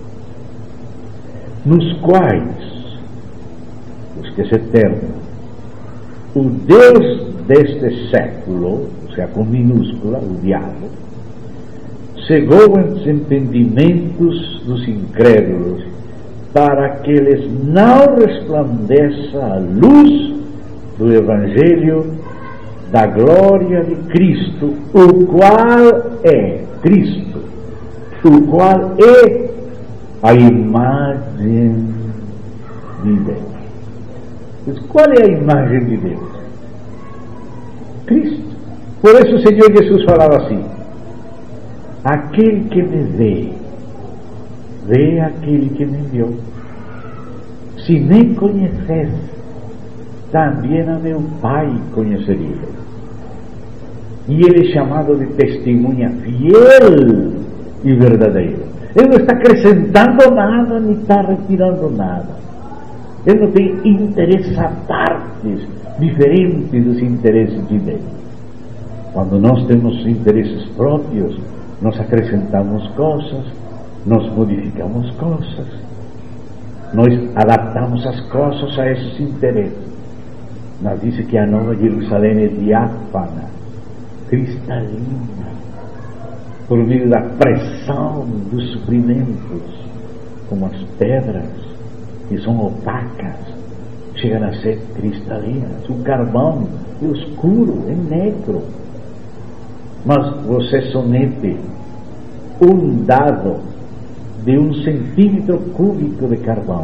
nos quais os que se perdem, o Deus deste século, ou seja, com minúscula, o diabo, cegou os entendimentos dos incrédulos, para que eles não resplandeça a luz do Evangelho da glória de Cristo, o qual é Cristo, o qual é a imagem de Deus. Mas qual é a imagem de Deus? Cristo. Por isso o Senhor Jesus falava assim: aquele que me vê, vê aquele que me enviou. se nem conheces, também a meu Pai conheceria. E ele é chamado de testemunha fiel e verdadeira. Ele não está acrescentando nada, nem está retirando nada. Ele não tem interesses à parte, diferentes dos interesses de Deus. Quando nós temos interesses próprios, nós acrescentamos coisas, nós modificamos coisas, nós adaptamos as coisas a esses interesses. Mas diz que a Nova Jerusalém é diáfana, cristalina, por meio da pressão dos sofrimentos, como as pedras que são opacas, chegam a ser cristalinas. O carvão é escuro, é negro, mas você somete um dado de 1 centímetro cúbico de carvão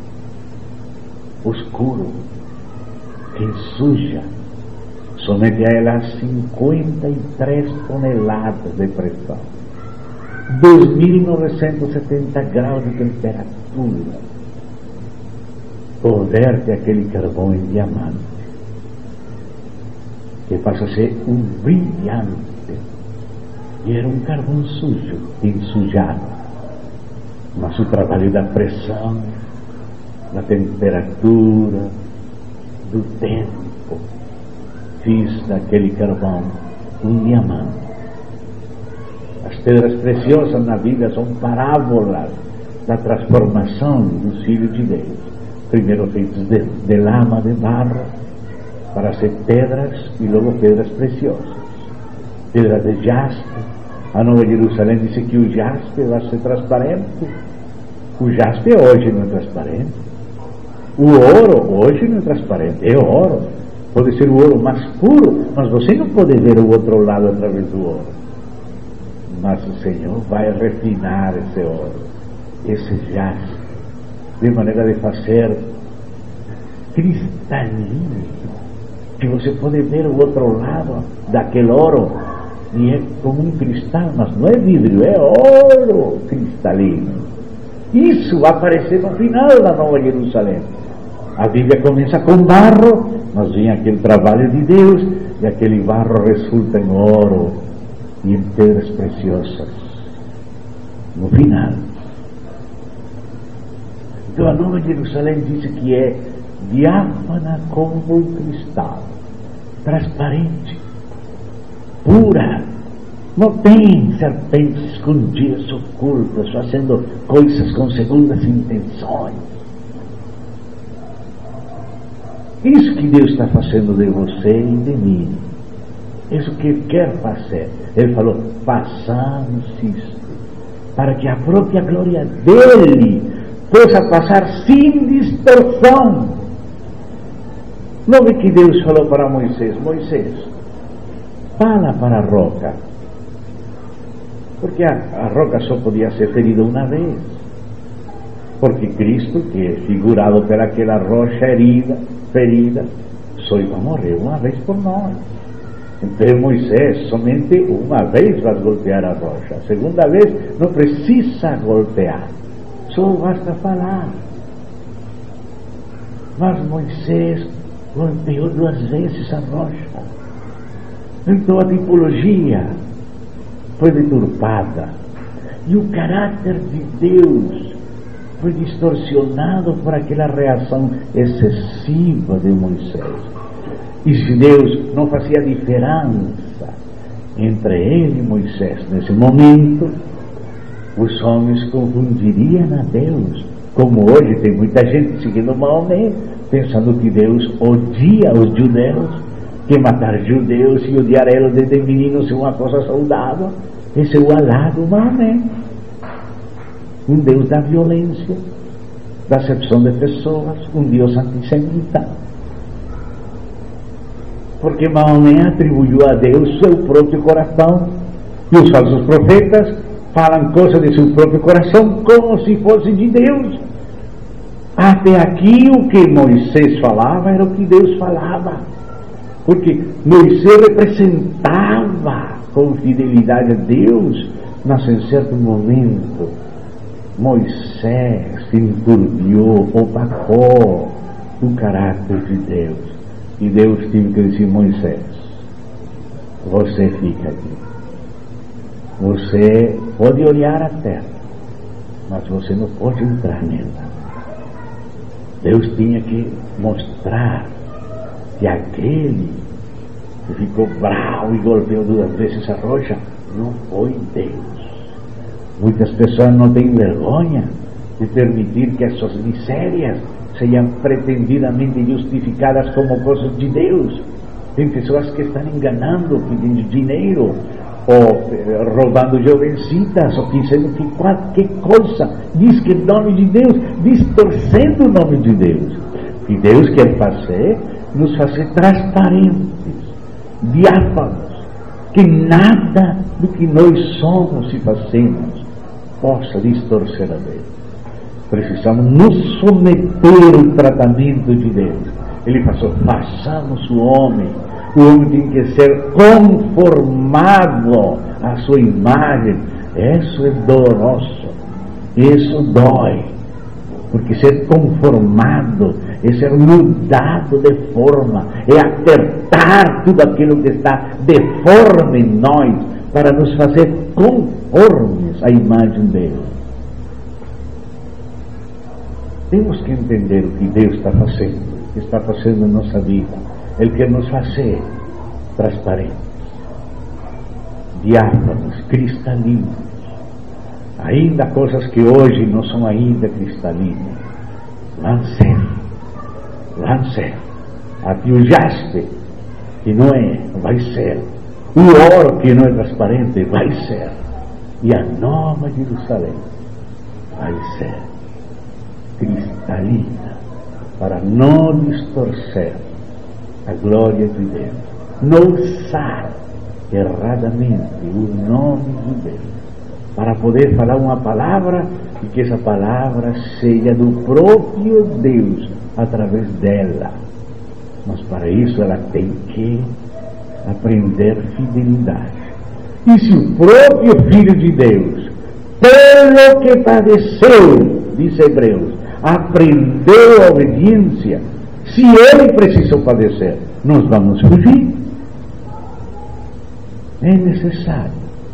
escuro, que ensuja, somete a ela 53 toneladas de pressão, 2.970 graus de temperatura, converte aquele carvão em diamante, que passa a ser um brilhante. E era um carvão sujo, ensujado. Mas o trabalho da pressão, da temperatura, do tempo, fiz daquele carvão um diamante. As pedras preciosas na vida são parábolas da transformação dos filhos de Deus. Primeiro feitos de lama, de barro, para ser pedras, e logo pedras preciosas. Pedra de jaspe. A Nova Jerusalém disse que o jaspe vai ser transparente. O jaspe hoje não é transparente. O ouro hoje não é transparente, é ouro. Pode ser o ouro mais puro, mas você não pode ver o outro lado através do ouro. Mas o Senhor vai refinar esse ouro, esse jaspe, de maneira de fazer cristalino, que você pode ver o outro lado daquele ouro, e é como um cristal, mas não é vidro, é ouro cristalino. Isso vai aparecer no final da Nova Jerusalém. A Bíblia começa com barro, mas vem aquele trabalho de Deus, e aquele barro resulta em ouro e em pedras preciosas no final. Então a Nova Jerusalém diz que é diáfana como um cristal, transparente, pura, não tem serpentes escondidas, ocultas, fazendo coisas com segundas intenções. Isso que Deus está fazendo de você e de mim, isso que Ele quer fazer. Ele falou: façamos isto, para que a própria glória dEle possa passar sem distorção. Não é que Deus falou para Moisés: Moisés, fala para a roca, porque a roca só podia ser ferida uma vez, porque Cristo, que é figurado pelaquela rocha ferida, só ia morrer uma vez por nós. Então Moisés somente uma vez vai golpear a rocha, a segunda vez não precisa golpear, só basta falar. Mas Moisés golpeou 2 vezes a rocha. Então a tipologia foi deturpada e o caráter de Deus foi distorcionado por aquela reação excessiva de Moisés. E se Deus não fazia diferença entre ele e Moisés nesse momento, os homens confundiriam a Deus, como hoje tem muita gente seguindo Maomé, pensando que Deus odia os judeus, que matar judeus e odiar eles desde meninos é uma coisa saudável. Esse é o Alá do Maomé, um Deus da violência, da acepção de pessoas, um Deus antissemita. Porque Maomé atribuiu a Deus seu próprio coração, e os falsos profetas falam coisas de seu próprio coração como se fosse de Deus. Até aqui o que Moisés falava era o que Deus falava, porque Moisés representava com fidelidade a Deus, mas em certo momento Moisés enturbiou, opacou o caráter de Deus. E Deus teve que dizer: Moisés, você fica aqui. Você pode olhar a terra, mas você não pode entrar nela. Deus tinha que mostrar que aquele que ficou bravo e golpeou 2 vezes a rocha não foi Deus. Muitas pessoas não têm vergonha de permitir que as suas misérias sejam pretendidamente justificadas como coisas de Deus. Tem pessoas que estão enganando, pedindo dinheiro, ou roubando jovencitas, ou dizendo que qualquer coisa diz que é nome de Deus, distorcendo o nome de Deus. E Deus quer nos fazer transparentes, diáfanos, que nada do que nós somos e fazemos possa distorcer a Deus. Precisamos nos submeter ao tratamento de Deus. Ele passou: façamos o homem tem que ser conformado à sua imagem. Isso é doloroso, isso dói, porque ser conformado é ser mudado de forma, é apertar tudo aquilo que está deforme em nós para nos fazer conformes à imagem dele. Temos que entender o que Deus está fazendo em nossa vida. Ele quer nos fazer transparentes, diáfanos, cristalinos. Ainda coisas que hoje não são ainda cristalinas. Lance. Aqui o jaspe, que não é, vai ser. O ouro, que não é transparente, vai ser. E a Nova Jerusalém vai ser cristalina, para não distorcer a glória de Deus, não usar erradamente o nome de Deus, para poder falar uma palavra e que essa palavra seja do próprio Deus através dela. Mas para isso ela tem que aprender fidelidade. E se o próprio Filho de Deus, pelo que padeceu, diz Hebreus, aprendeu a obediência, se ele precisou padecer, nós vamos fugir. É necessário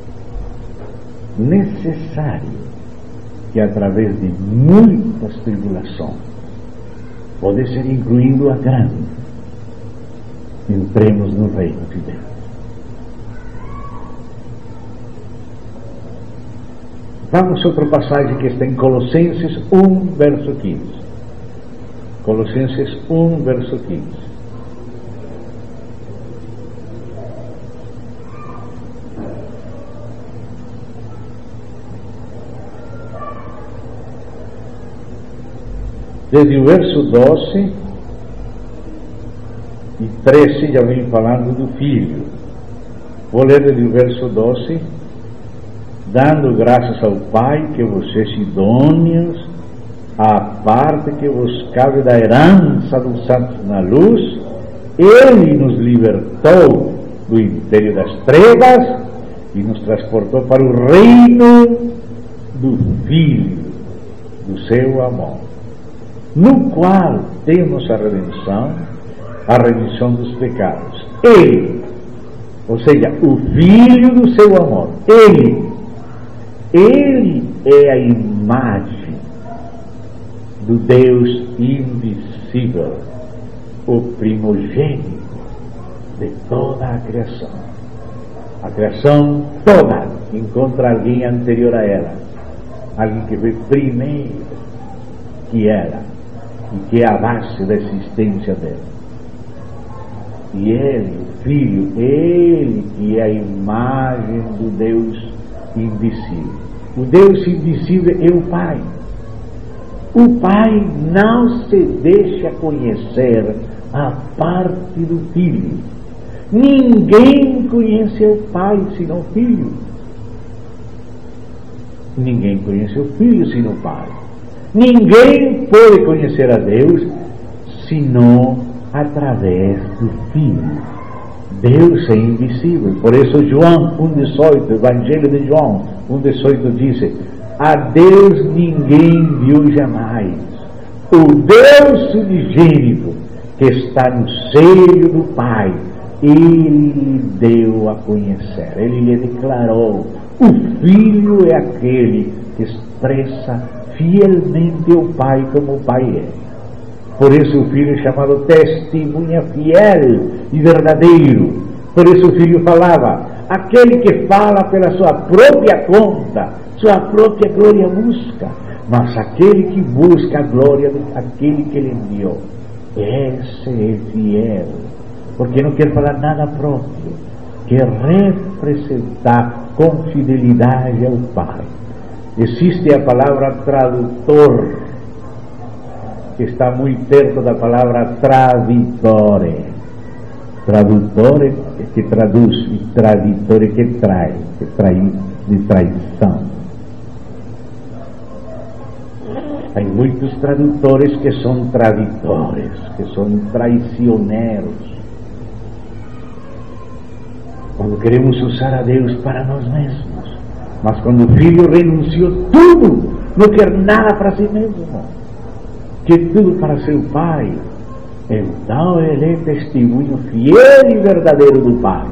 que através de muitas tribulações, pode ser incluindo a grande, entremos no reino de Deus. Vamos a outra passagem que está em Colossenses 1, verso 15. Colossenses 1, verso 15. Desde o verso 12 e 13 já vem falando do Filho. Vou ler desde o verso 12. Dando graças ao Pai que vocês idôneos à parte que vos cabe da herança dos santos na luz, Ele nos libertou do império das trevas e nos transportou para o reino do Filho, do seu amor, no qual temos a redenção dos pecados. Ele, ou seja, o Filho do seu amor, Ele é a imagem do Deus invisível, o primogênito de toda a criação. A criação toda encontra alguém anterior a ela, alguém que foi primeiro que ela, e que é a base da existência dela. E Ele, o Filho, Ele que é a imagem do Deus invisível. O Deus invisível é o Pai. O Pai não se deixa conhecer a parte do Filho. Ninguém conhece o Pai senão o Filho. Ninguém conhece o Filho senão o Pai. Ninguém pode conhecer a Deus senão através do Filho. Deus é invisível. Por isso João 1,18, Evangelho de João 1,18 diz: A Deus ninguém viu jamais. O Deus unigênito que está no seio do Pai, Ele lhe deu a conhecer, Ele lhe declarou. O Filho é aquele que expressa fielmente o Pai como o Pai é. Por isso o Filho é chamado testemunha fiel e verdadeiro. Por isso o Filho falava: aquele que fala pela sua própria conta, sua própria glória busca, mas aquele que busca a glória daquele que ele enviou, esse é fiel, porque não quer falar nada próprio, quer representar com fidelidade ao Pai. Existe a palavra tradutor, que está muito perto da palavra traditore. Tradutore é que traduz, e traditore que trai de traição. Há muitos tradutores que são traditores, que são traicioneiros. Quando queremos usar a Deus para nós mesmos, mas quando o Filho renunciou tudo, não quer nada para si mesmo, quer tudo para seu Pai, então ele é testemunho fiel e verdadeiro do Pai.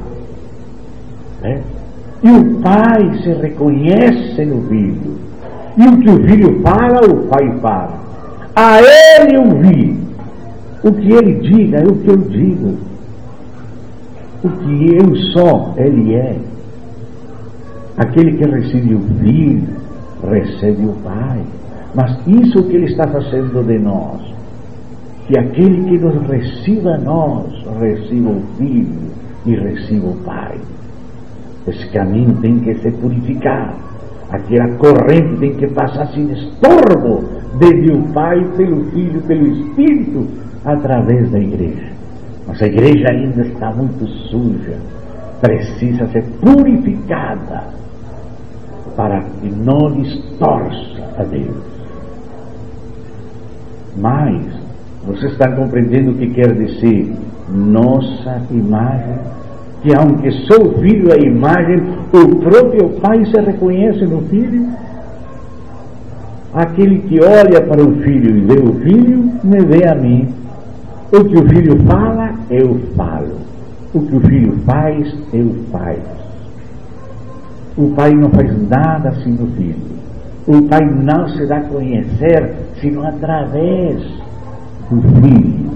E o Pai se reconhece no Filho, e o que o Filho fala, o Pai fala. A Ele ouvir, o que Ele diga é o que eu digo, o que eu sou, Ele é. Aquele que recebe o Filho, recebe o Pai. Mas isso que Ele está fazendo de nós, que aquele que nos receba a nós, receba o Filho e receba o Pai. Esse caminho tem que se purificar, aquela corrente tem que passar sem estorvo, desde o Pai, pelo Filho, pelo Espírito, através da igreja. Mas a igreja ainda está muito suja, precisa ser purificada, para que não distorça a Deus. Mas, você está compreendendo o que quer dizer nossa imagem? Que aunque sou filho da imagem, o próprio Pai se reconhece no Filho. Aquele que olha para o Filho e vê o Filho, me vê a mim. O que o Filho fala, eu falo. O que o Filho faz, eu faço. O Pai não faz nada sem o Filho. O Pai não se dá a conhecer senão através do Filho.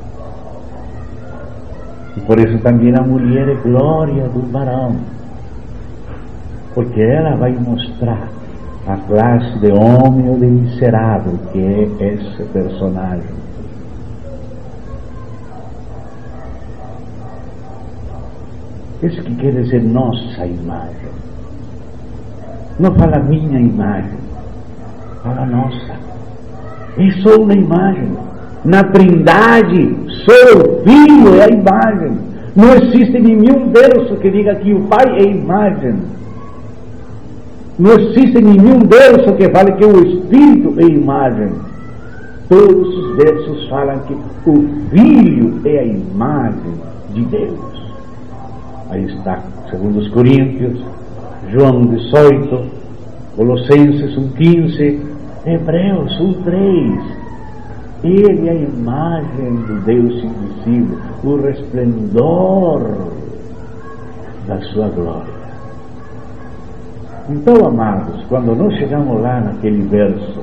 E por isso também a mulher é glória do varão, porque ela vai mostrar a classe de homem ou de miserável que é esse personagem. Isso que quer dizer nossa imagem. Não fala minha imagem, fala nossa. É só uma imagem. Na Trindade, só o Filho é a imagem. Não existe nenhum verso que diga que o Pai é a imagem. Não existe nenhum verso que fale que o Espírito é a imagem. Todos os versos falam que o Filho é a imagem de Deus. Aí está, segundo os Coríntios, João 18, Colossenses 1,15, Hebreus 1,3. Ele é a imagem do Deus invisível, o resplendor da sua glória. Então, amados, quando nós chegamos lá naquele verso,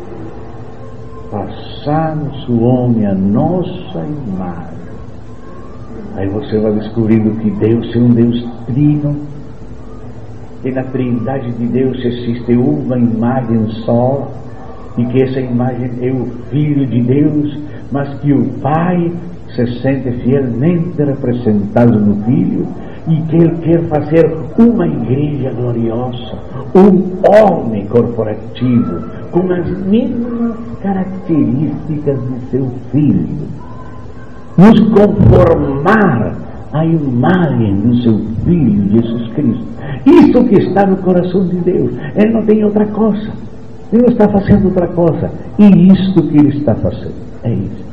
passamos o homem a nossa imagem, aí você vai descobrindo que Deus é um Deus trino, que na Trindade de Deus existe uma imagem só, e que essa imagem é o Filho de Deus, mas que o Pai se sente fielmente representado no Filho, e que Ele quer fazer uma igreja gloriosa, um homem corporativo, com as mesmas características de seu Filho, nos conformar à imagem do seu Filho, Jesus Cristo. Isso que está no coração de Deus, Ele não tem outra coisa. Ele não está fazendo outra coisa. E isto que Ele está fazendo é isto.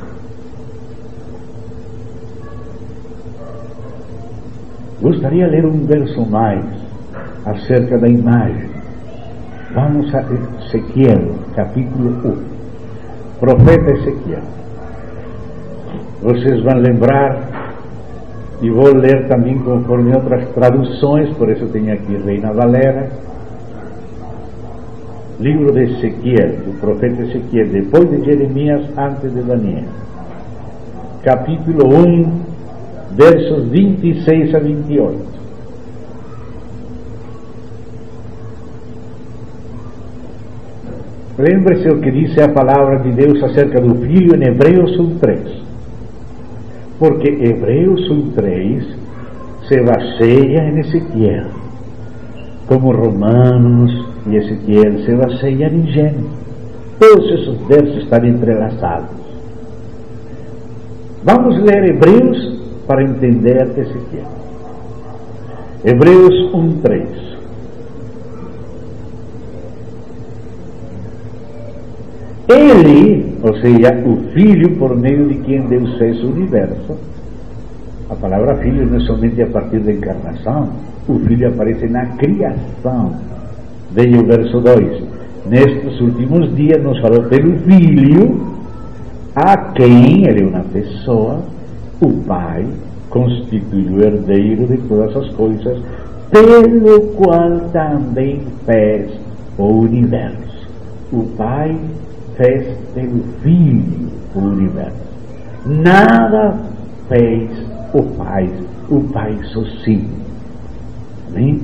Gostaria de ler um verso mais acerca da imagem. Vamos a Ezequiel, capítulo 1. Profeta Ezequiel. Vocês vão lembrar, e vou ler também conforme outras traduções, por isso tenho aqui Reina Valera. Livro de Ezequiel, do profeta Ezequiel, depois de Jeremias, antes de Daniel. Capítulo 1, versos 26 a 28. Lembre-se o que diz a palavra de Deus acerca do Filho em Hebreus 1:3. Porque Hebreus 1:3 se baseia em Ezequiel, como Romanos e Ezequiel se baseiam em Gênesis. Todos esses versos estão entrelaçados. Vamos ler Hebreus para entender Ezequiel. Hebreus 1:3. Ele, ou seja, o Filho, por meio de quem Deus fez o universo. A palavra Filho não é somente a partir da encarnação. O Filho aparece na criação. Veja o verso 2. Nestes últimos dias nos falou pelo Filho, a quem, ele é uma pessoa, o Pai constituiu o herdeiro de todas as coisas, pelo qual também fez o universo. O Pai fez pelo Filho o universo. Nada fez o Pai sozinho. Amém?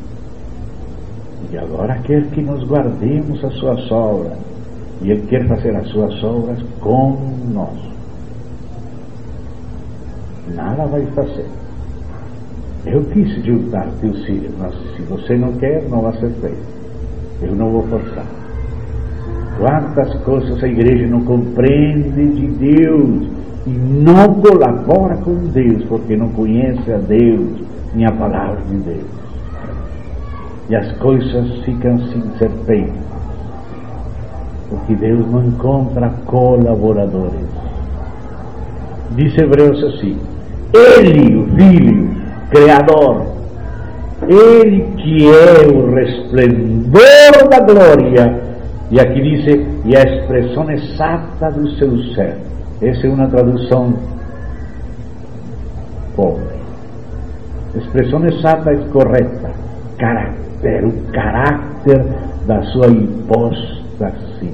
E agora quer que nos guardemos as suas obras, e Ele quer fazer as suas obras com nós. Nada vai fazer. Eu quis juntar teus filhos, mas se você não quer, não vai ser feito. Eu não vou forçar. Quantas coisas a igreja não compreende de Deus e não colabora com Deus, porque não conhece a Deus nem a palavra de Deus. E as coisas ficam sem ser feitas, porque Deus não encontra colaboradores. Diz Hebreus assim: Ele, o Filho, Criador, Ele que é o resplendor da glória. E aqui diz, e a expressão exata do seu ser. Essa é uma tradução pobre. A expressão exata é correta. Caráter, o caráter da sua hipóstase.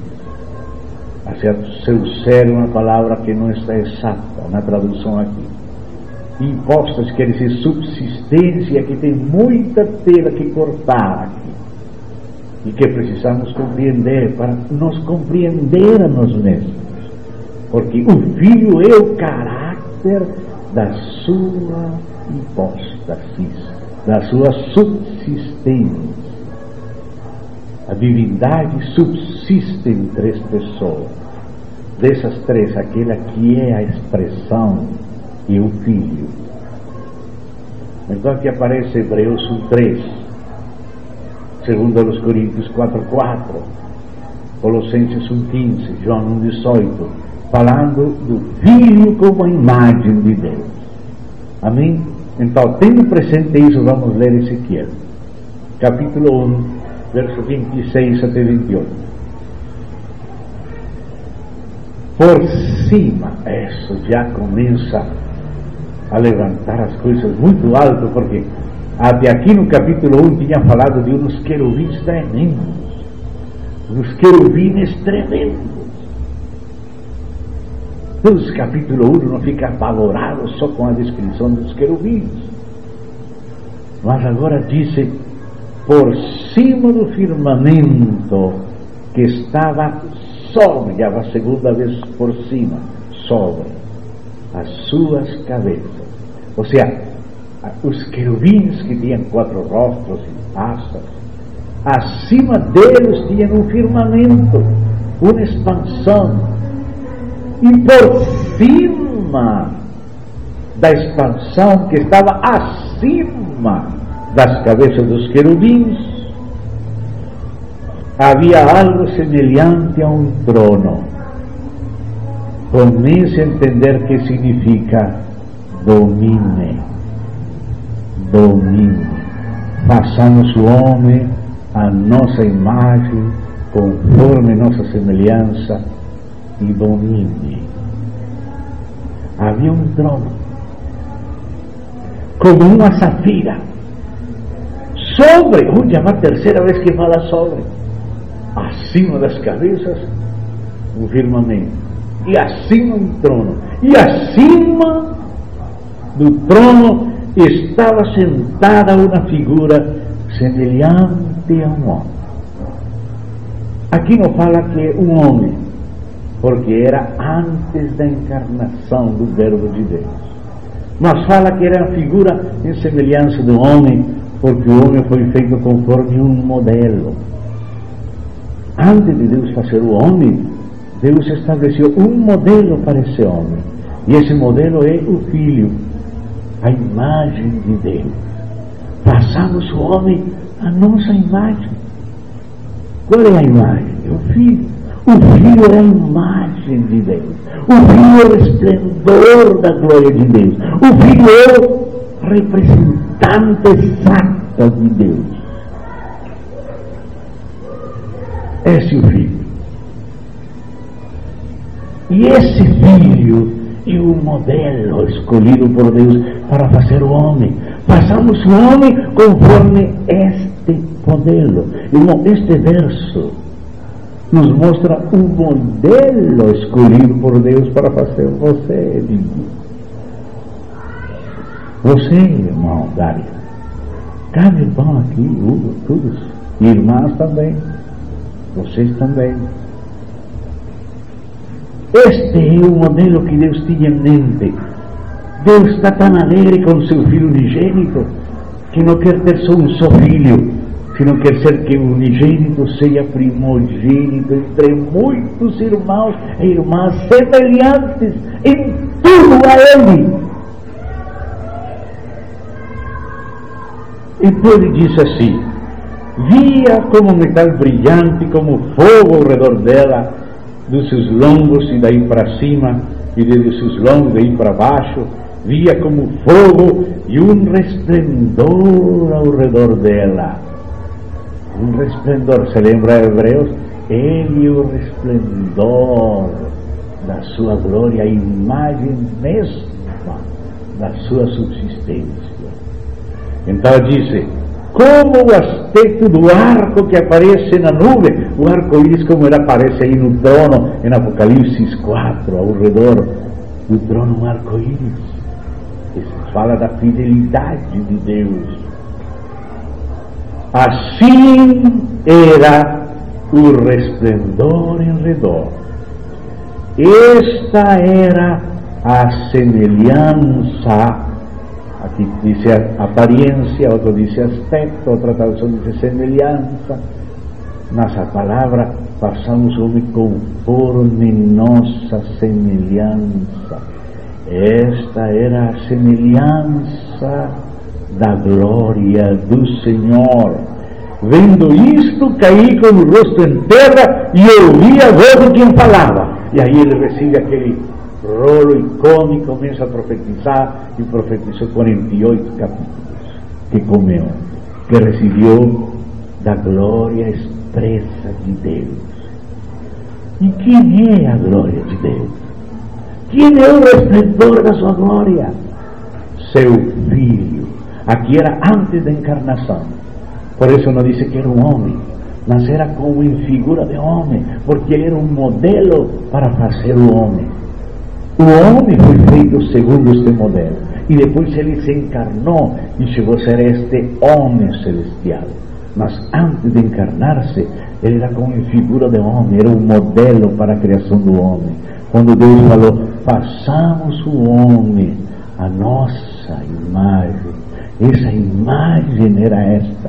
Seu ser é uma palavra que não está exata na tradução aqui. Hipóstase quer dizer subsistência, aqui tem muita tela que cortar aqui. E que precisamos compreender para nos compreender a nós mesmos, porque o Filho é o caráter da sua hipóstase, da sua subsistência. A divindade subsiste em três pessoas. Dessas três, aquela que é a expressão é o Filho. Então aqui aparece Hebreus 1:3. Segundo aos Coríntios 4:4, Colossenses 1:15, João 1:18, falando do Filho como a imagem de Deus. Amém? Então, tendo presente isso, vamos ler Ezequiel, capítulo 1, verso 26 até 28. Por cima, isso já começa a levantar as coisas muito alto, porque até aqui no capítulo 1 tinha falado de uns querubins tremendos. Uns querubins tremendos. Deus, capítulo 1 não fica apavorado só com a descrição dos querubins. Mas agora diz, por cima do firmamento que estava sobre, já a segunda vez por cima, sobre as suas cabeças. Ou seja, os querubins que tinham 4 rostros e asas, acima deles tinham um firmamento, uma expansão, e por cima da expansão que estava acima das cabeças dos querubins, havia algo semelhante a um trono. Comece a entender que significa domine. Façamos o homem a nossa imagem, conforme nossa semelhança, e domine. Havia um trono, como uma safira, sobre, já é a terceira vez que fala sobre, acima das cabeças, um firmamento, e acima um trono, e acima do trono estava sentada uma figura semelhante a um homem. Aqui não fala que é um homem, porque era antes da encarnação do Verbo de Deus, mas fala que era a figura em semelhança do homem, porque o homem foi feito conforme um modelo. Antes de Deus fazer o homem, Deus estabeleceu um modelo para esse homem, e esse modelo é o Filho, a imagem de Deus. Façamos o homem a nossa imagem. Qual é a imagem? É o Filho. O Filho é a imagem de Deus. O Filho é o resplendor da glória de Deus. O Filho é o representante exato de Deus. Esse é o Filho. E esse Filho é o modelo escolhido por Deus para fazer o homem. Façamos o homem conforme este modelo. Este verso nos mostra o modelo escolhido por Deus para fazer você, você, irmão Dário. Cada irmão aqui, Hugo, todos, irmãs também, vocês também. Este é o modelo que Deus tinha em mente. Deus está tão alegre com seu Filho unigênito, que não quer ter só um só filho, sino quer ser que o unigênito seja primogênito entre muitos irmãos e irmãs semelhantes em tudo a Ele. Então ele disse assim: via como metal brilhante, como fogo ao redor dela, dos seus lombos e daí para cima, e dos seus lombos daí para baixo, via como fogo e um resplendor ao redor dela. Um resplendor, se lembra Hebreus? Ele é o resplendor da sua glória, a imagem mesma da sua subsistência. Então disse: como o aspecto do arco que aparece na nuvem, o arco-íris como ele aparece aí no trono, em Apocalipse 4, ao redor do trono um arco-íris. Isso fala da fidelidade de Deus. Assim era o resplendor em redor. Esta era a semelhança. Aqui diz aparência, outro diz aspecto, outra tradução diz semelhança. Nessa palavra, passamos o homem conforme nossa semelhança. Esta era a semelhança da glória do Senhor. Vendo isto, caí com o rosto em terra e ouvi a voz de quem falava. E aí ele recebe aquele rolo icônico e começa a profetizar, e profetizou 48 capítulos que comeu, que recebeu da glória expressa de Deus. E quem é a glória de Deus? Quem é o resplendor da sua glória? Seu Filho. Aqui era antes da encarnação, por isso não disse que era um homem, mas era como em figura de homem, porque ele era um modelo para fazer o homem. O homem foi feito segundo este modelo, e depois ele se encarnou e chegou a ser este homem celestial. Mas antes de encarnar-se, ele era como em figura de homem, era um modelo para a criação do homem. Quando Deus falou: façamos o homem a nossa imagem, essa imagem era esta.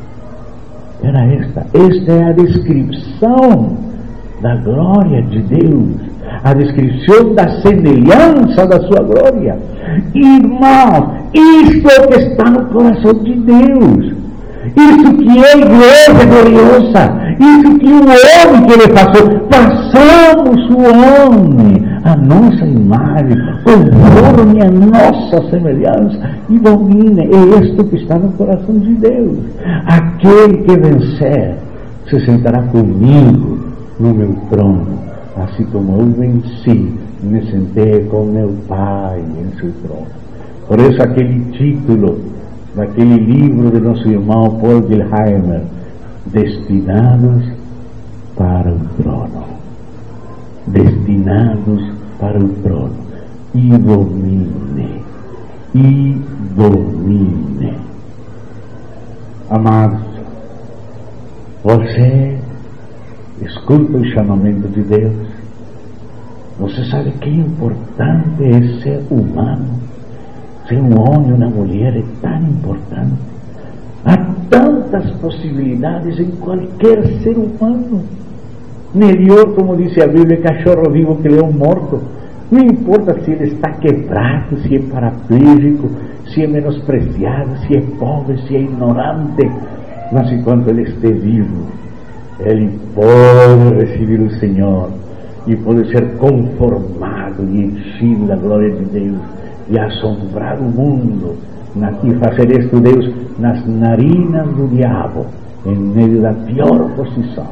Esta é a descrição da glória de Deus, a descrição da semelhança da sua glória. Irmãos, isto é o que está no coração de Deus. Isso que é a igreja gloriosa, isso que o homem que ele passou, passamos o homem a nossa imagem, ou forme a nossa semelhança e domine. É isto que está no coração de Deus. Aquele que vencer se sentará comigo no meu trono, assim como eu venci e me sentei com meu Pai em seu trono. Por isso aquele título daquele livro de nosso irmão Paul Gilheimer, Destinados para o Trono. Destinados para o trono. E domine. E domine. Amados, você escuta o chamamento de Deus. Você sabe que importante é ser humano. Ser um homem ou uma mulher é tão importante. Há tantas possibilidades em qualquer ser humano. Melhor, como diz a Bíblia, cachorro vivo que leão morto. Não importa se ele está quebrado, se é paraplégico, se é menospreciado, se é pobre, se é ignorante. Mas enquanto ele estiver vivo, ele pode receber o Senhor e pode ser conformado e enchido da glória de Deus e assombrar o mundo e fazer isto Deus nas narinas do diabo, em meio da pior oposição.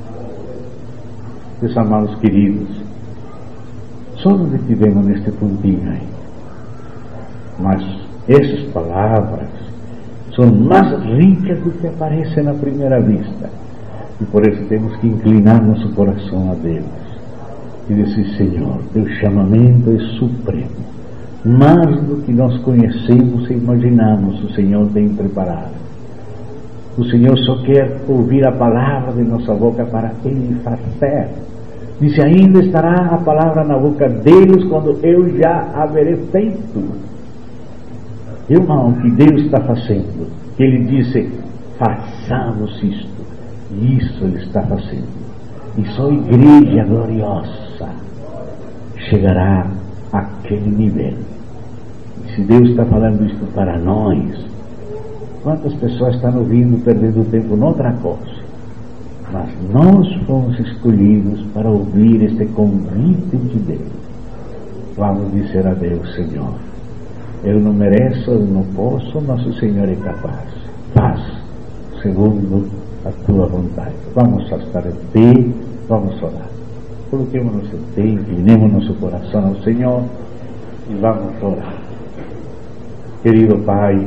Meus amados queridos, só nos detivemos neste pontinho aí, mas essas palavras são mais ricas do que aparecem na primeira vista, e por isso temos que inclinar nosso coração a Deus e dizer: Senhor, teu chamamento é supremo. Mais do que nós conhecemos e imaginamos, o Senhor tem preparado. O Senhor só quer ouvir a palavra de nossa boca para Ele fazer. Diz: ainda estará a palavra na boca deles quando eu já haverei feito. Irmão, o que Deus está fazendo? Que Ele disse: façamos isto. E isso Ele está fazendo. E só a igreja gloriosa chegará àquele nível. E se Deus está falando isto para nós, quantas pessoas estão ouvindo, perdendo tempo noutra coisa? Mas nós fomos escolhidos para ouvir este convite de Deus. Vamos dizer a Deus: Senhor, eu não mereço, eu não posso, mas o Senhor é capaz. Faz segundo a tua vontade. Vamos estar em pé, vamos orar. Coloquemos-nos em pé, inclinemos nosso coração ao Senhor e vamos orar. Querido Pai,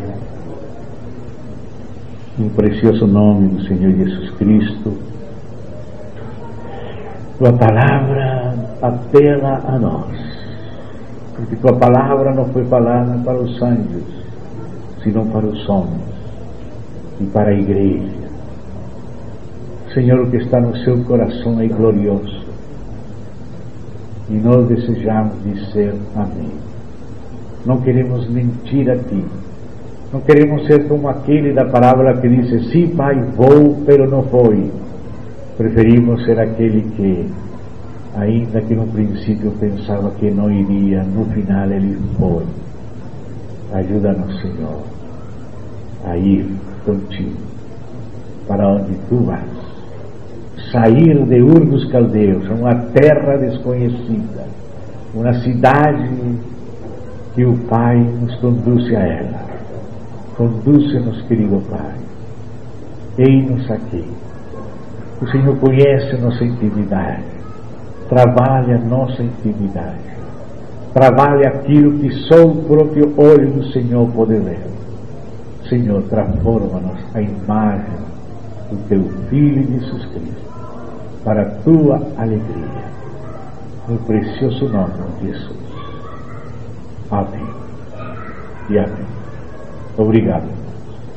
no precioso nome do Senhor Jesus Cristo, tua palavra apela a nós, porque tua palavra não foi falada para os anjos, senão para os homens e para a igreja. Senhor, o que está no seu coração é glorioso, e nós desejamos dizer amém. Não queremos mentir a ti. Não queremos ser como aquele da parábola que diz: sim, pai, vou, pero não foi. Preferimos ser aquele que, ainda que no princípio pensava que não iria, no final ele foi. Ajuda-nos, Senhor, a ir contigo para onde tu vas. Sair de Ur dos Caldeus, uma terra desconhecida, uma cidade que o Pai nos conduz a ela. Conduz-nos, querido Pai. Eis-nos aqui. O Senhor conhece nossa intimidade. Trabalha nossa intimidade. Trabalha aquilo que só o próprio olho do Senhor pode ver. Senhor, transforma-nos a imagem do teu Filho Jesus Cristo, para a tua alegria. No precioso nome de Jesus. Amém. E amém. Obrigado.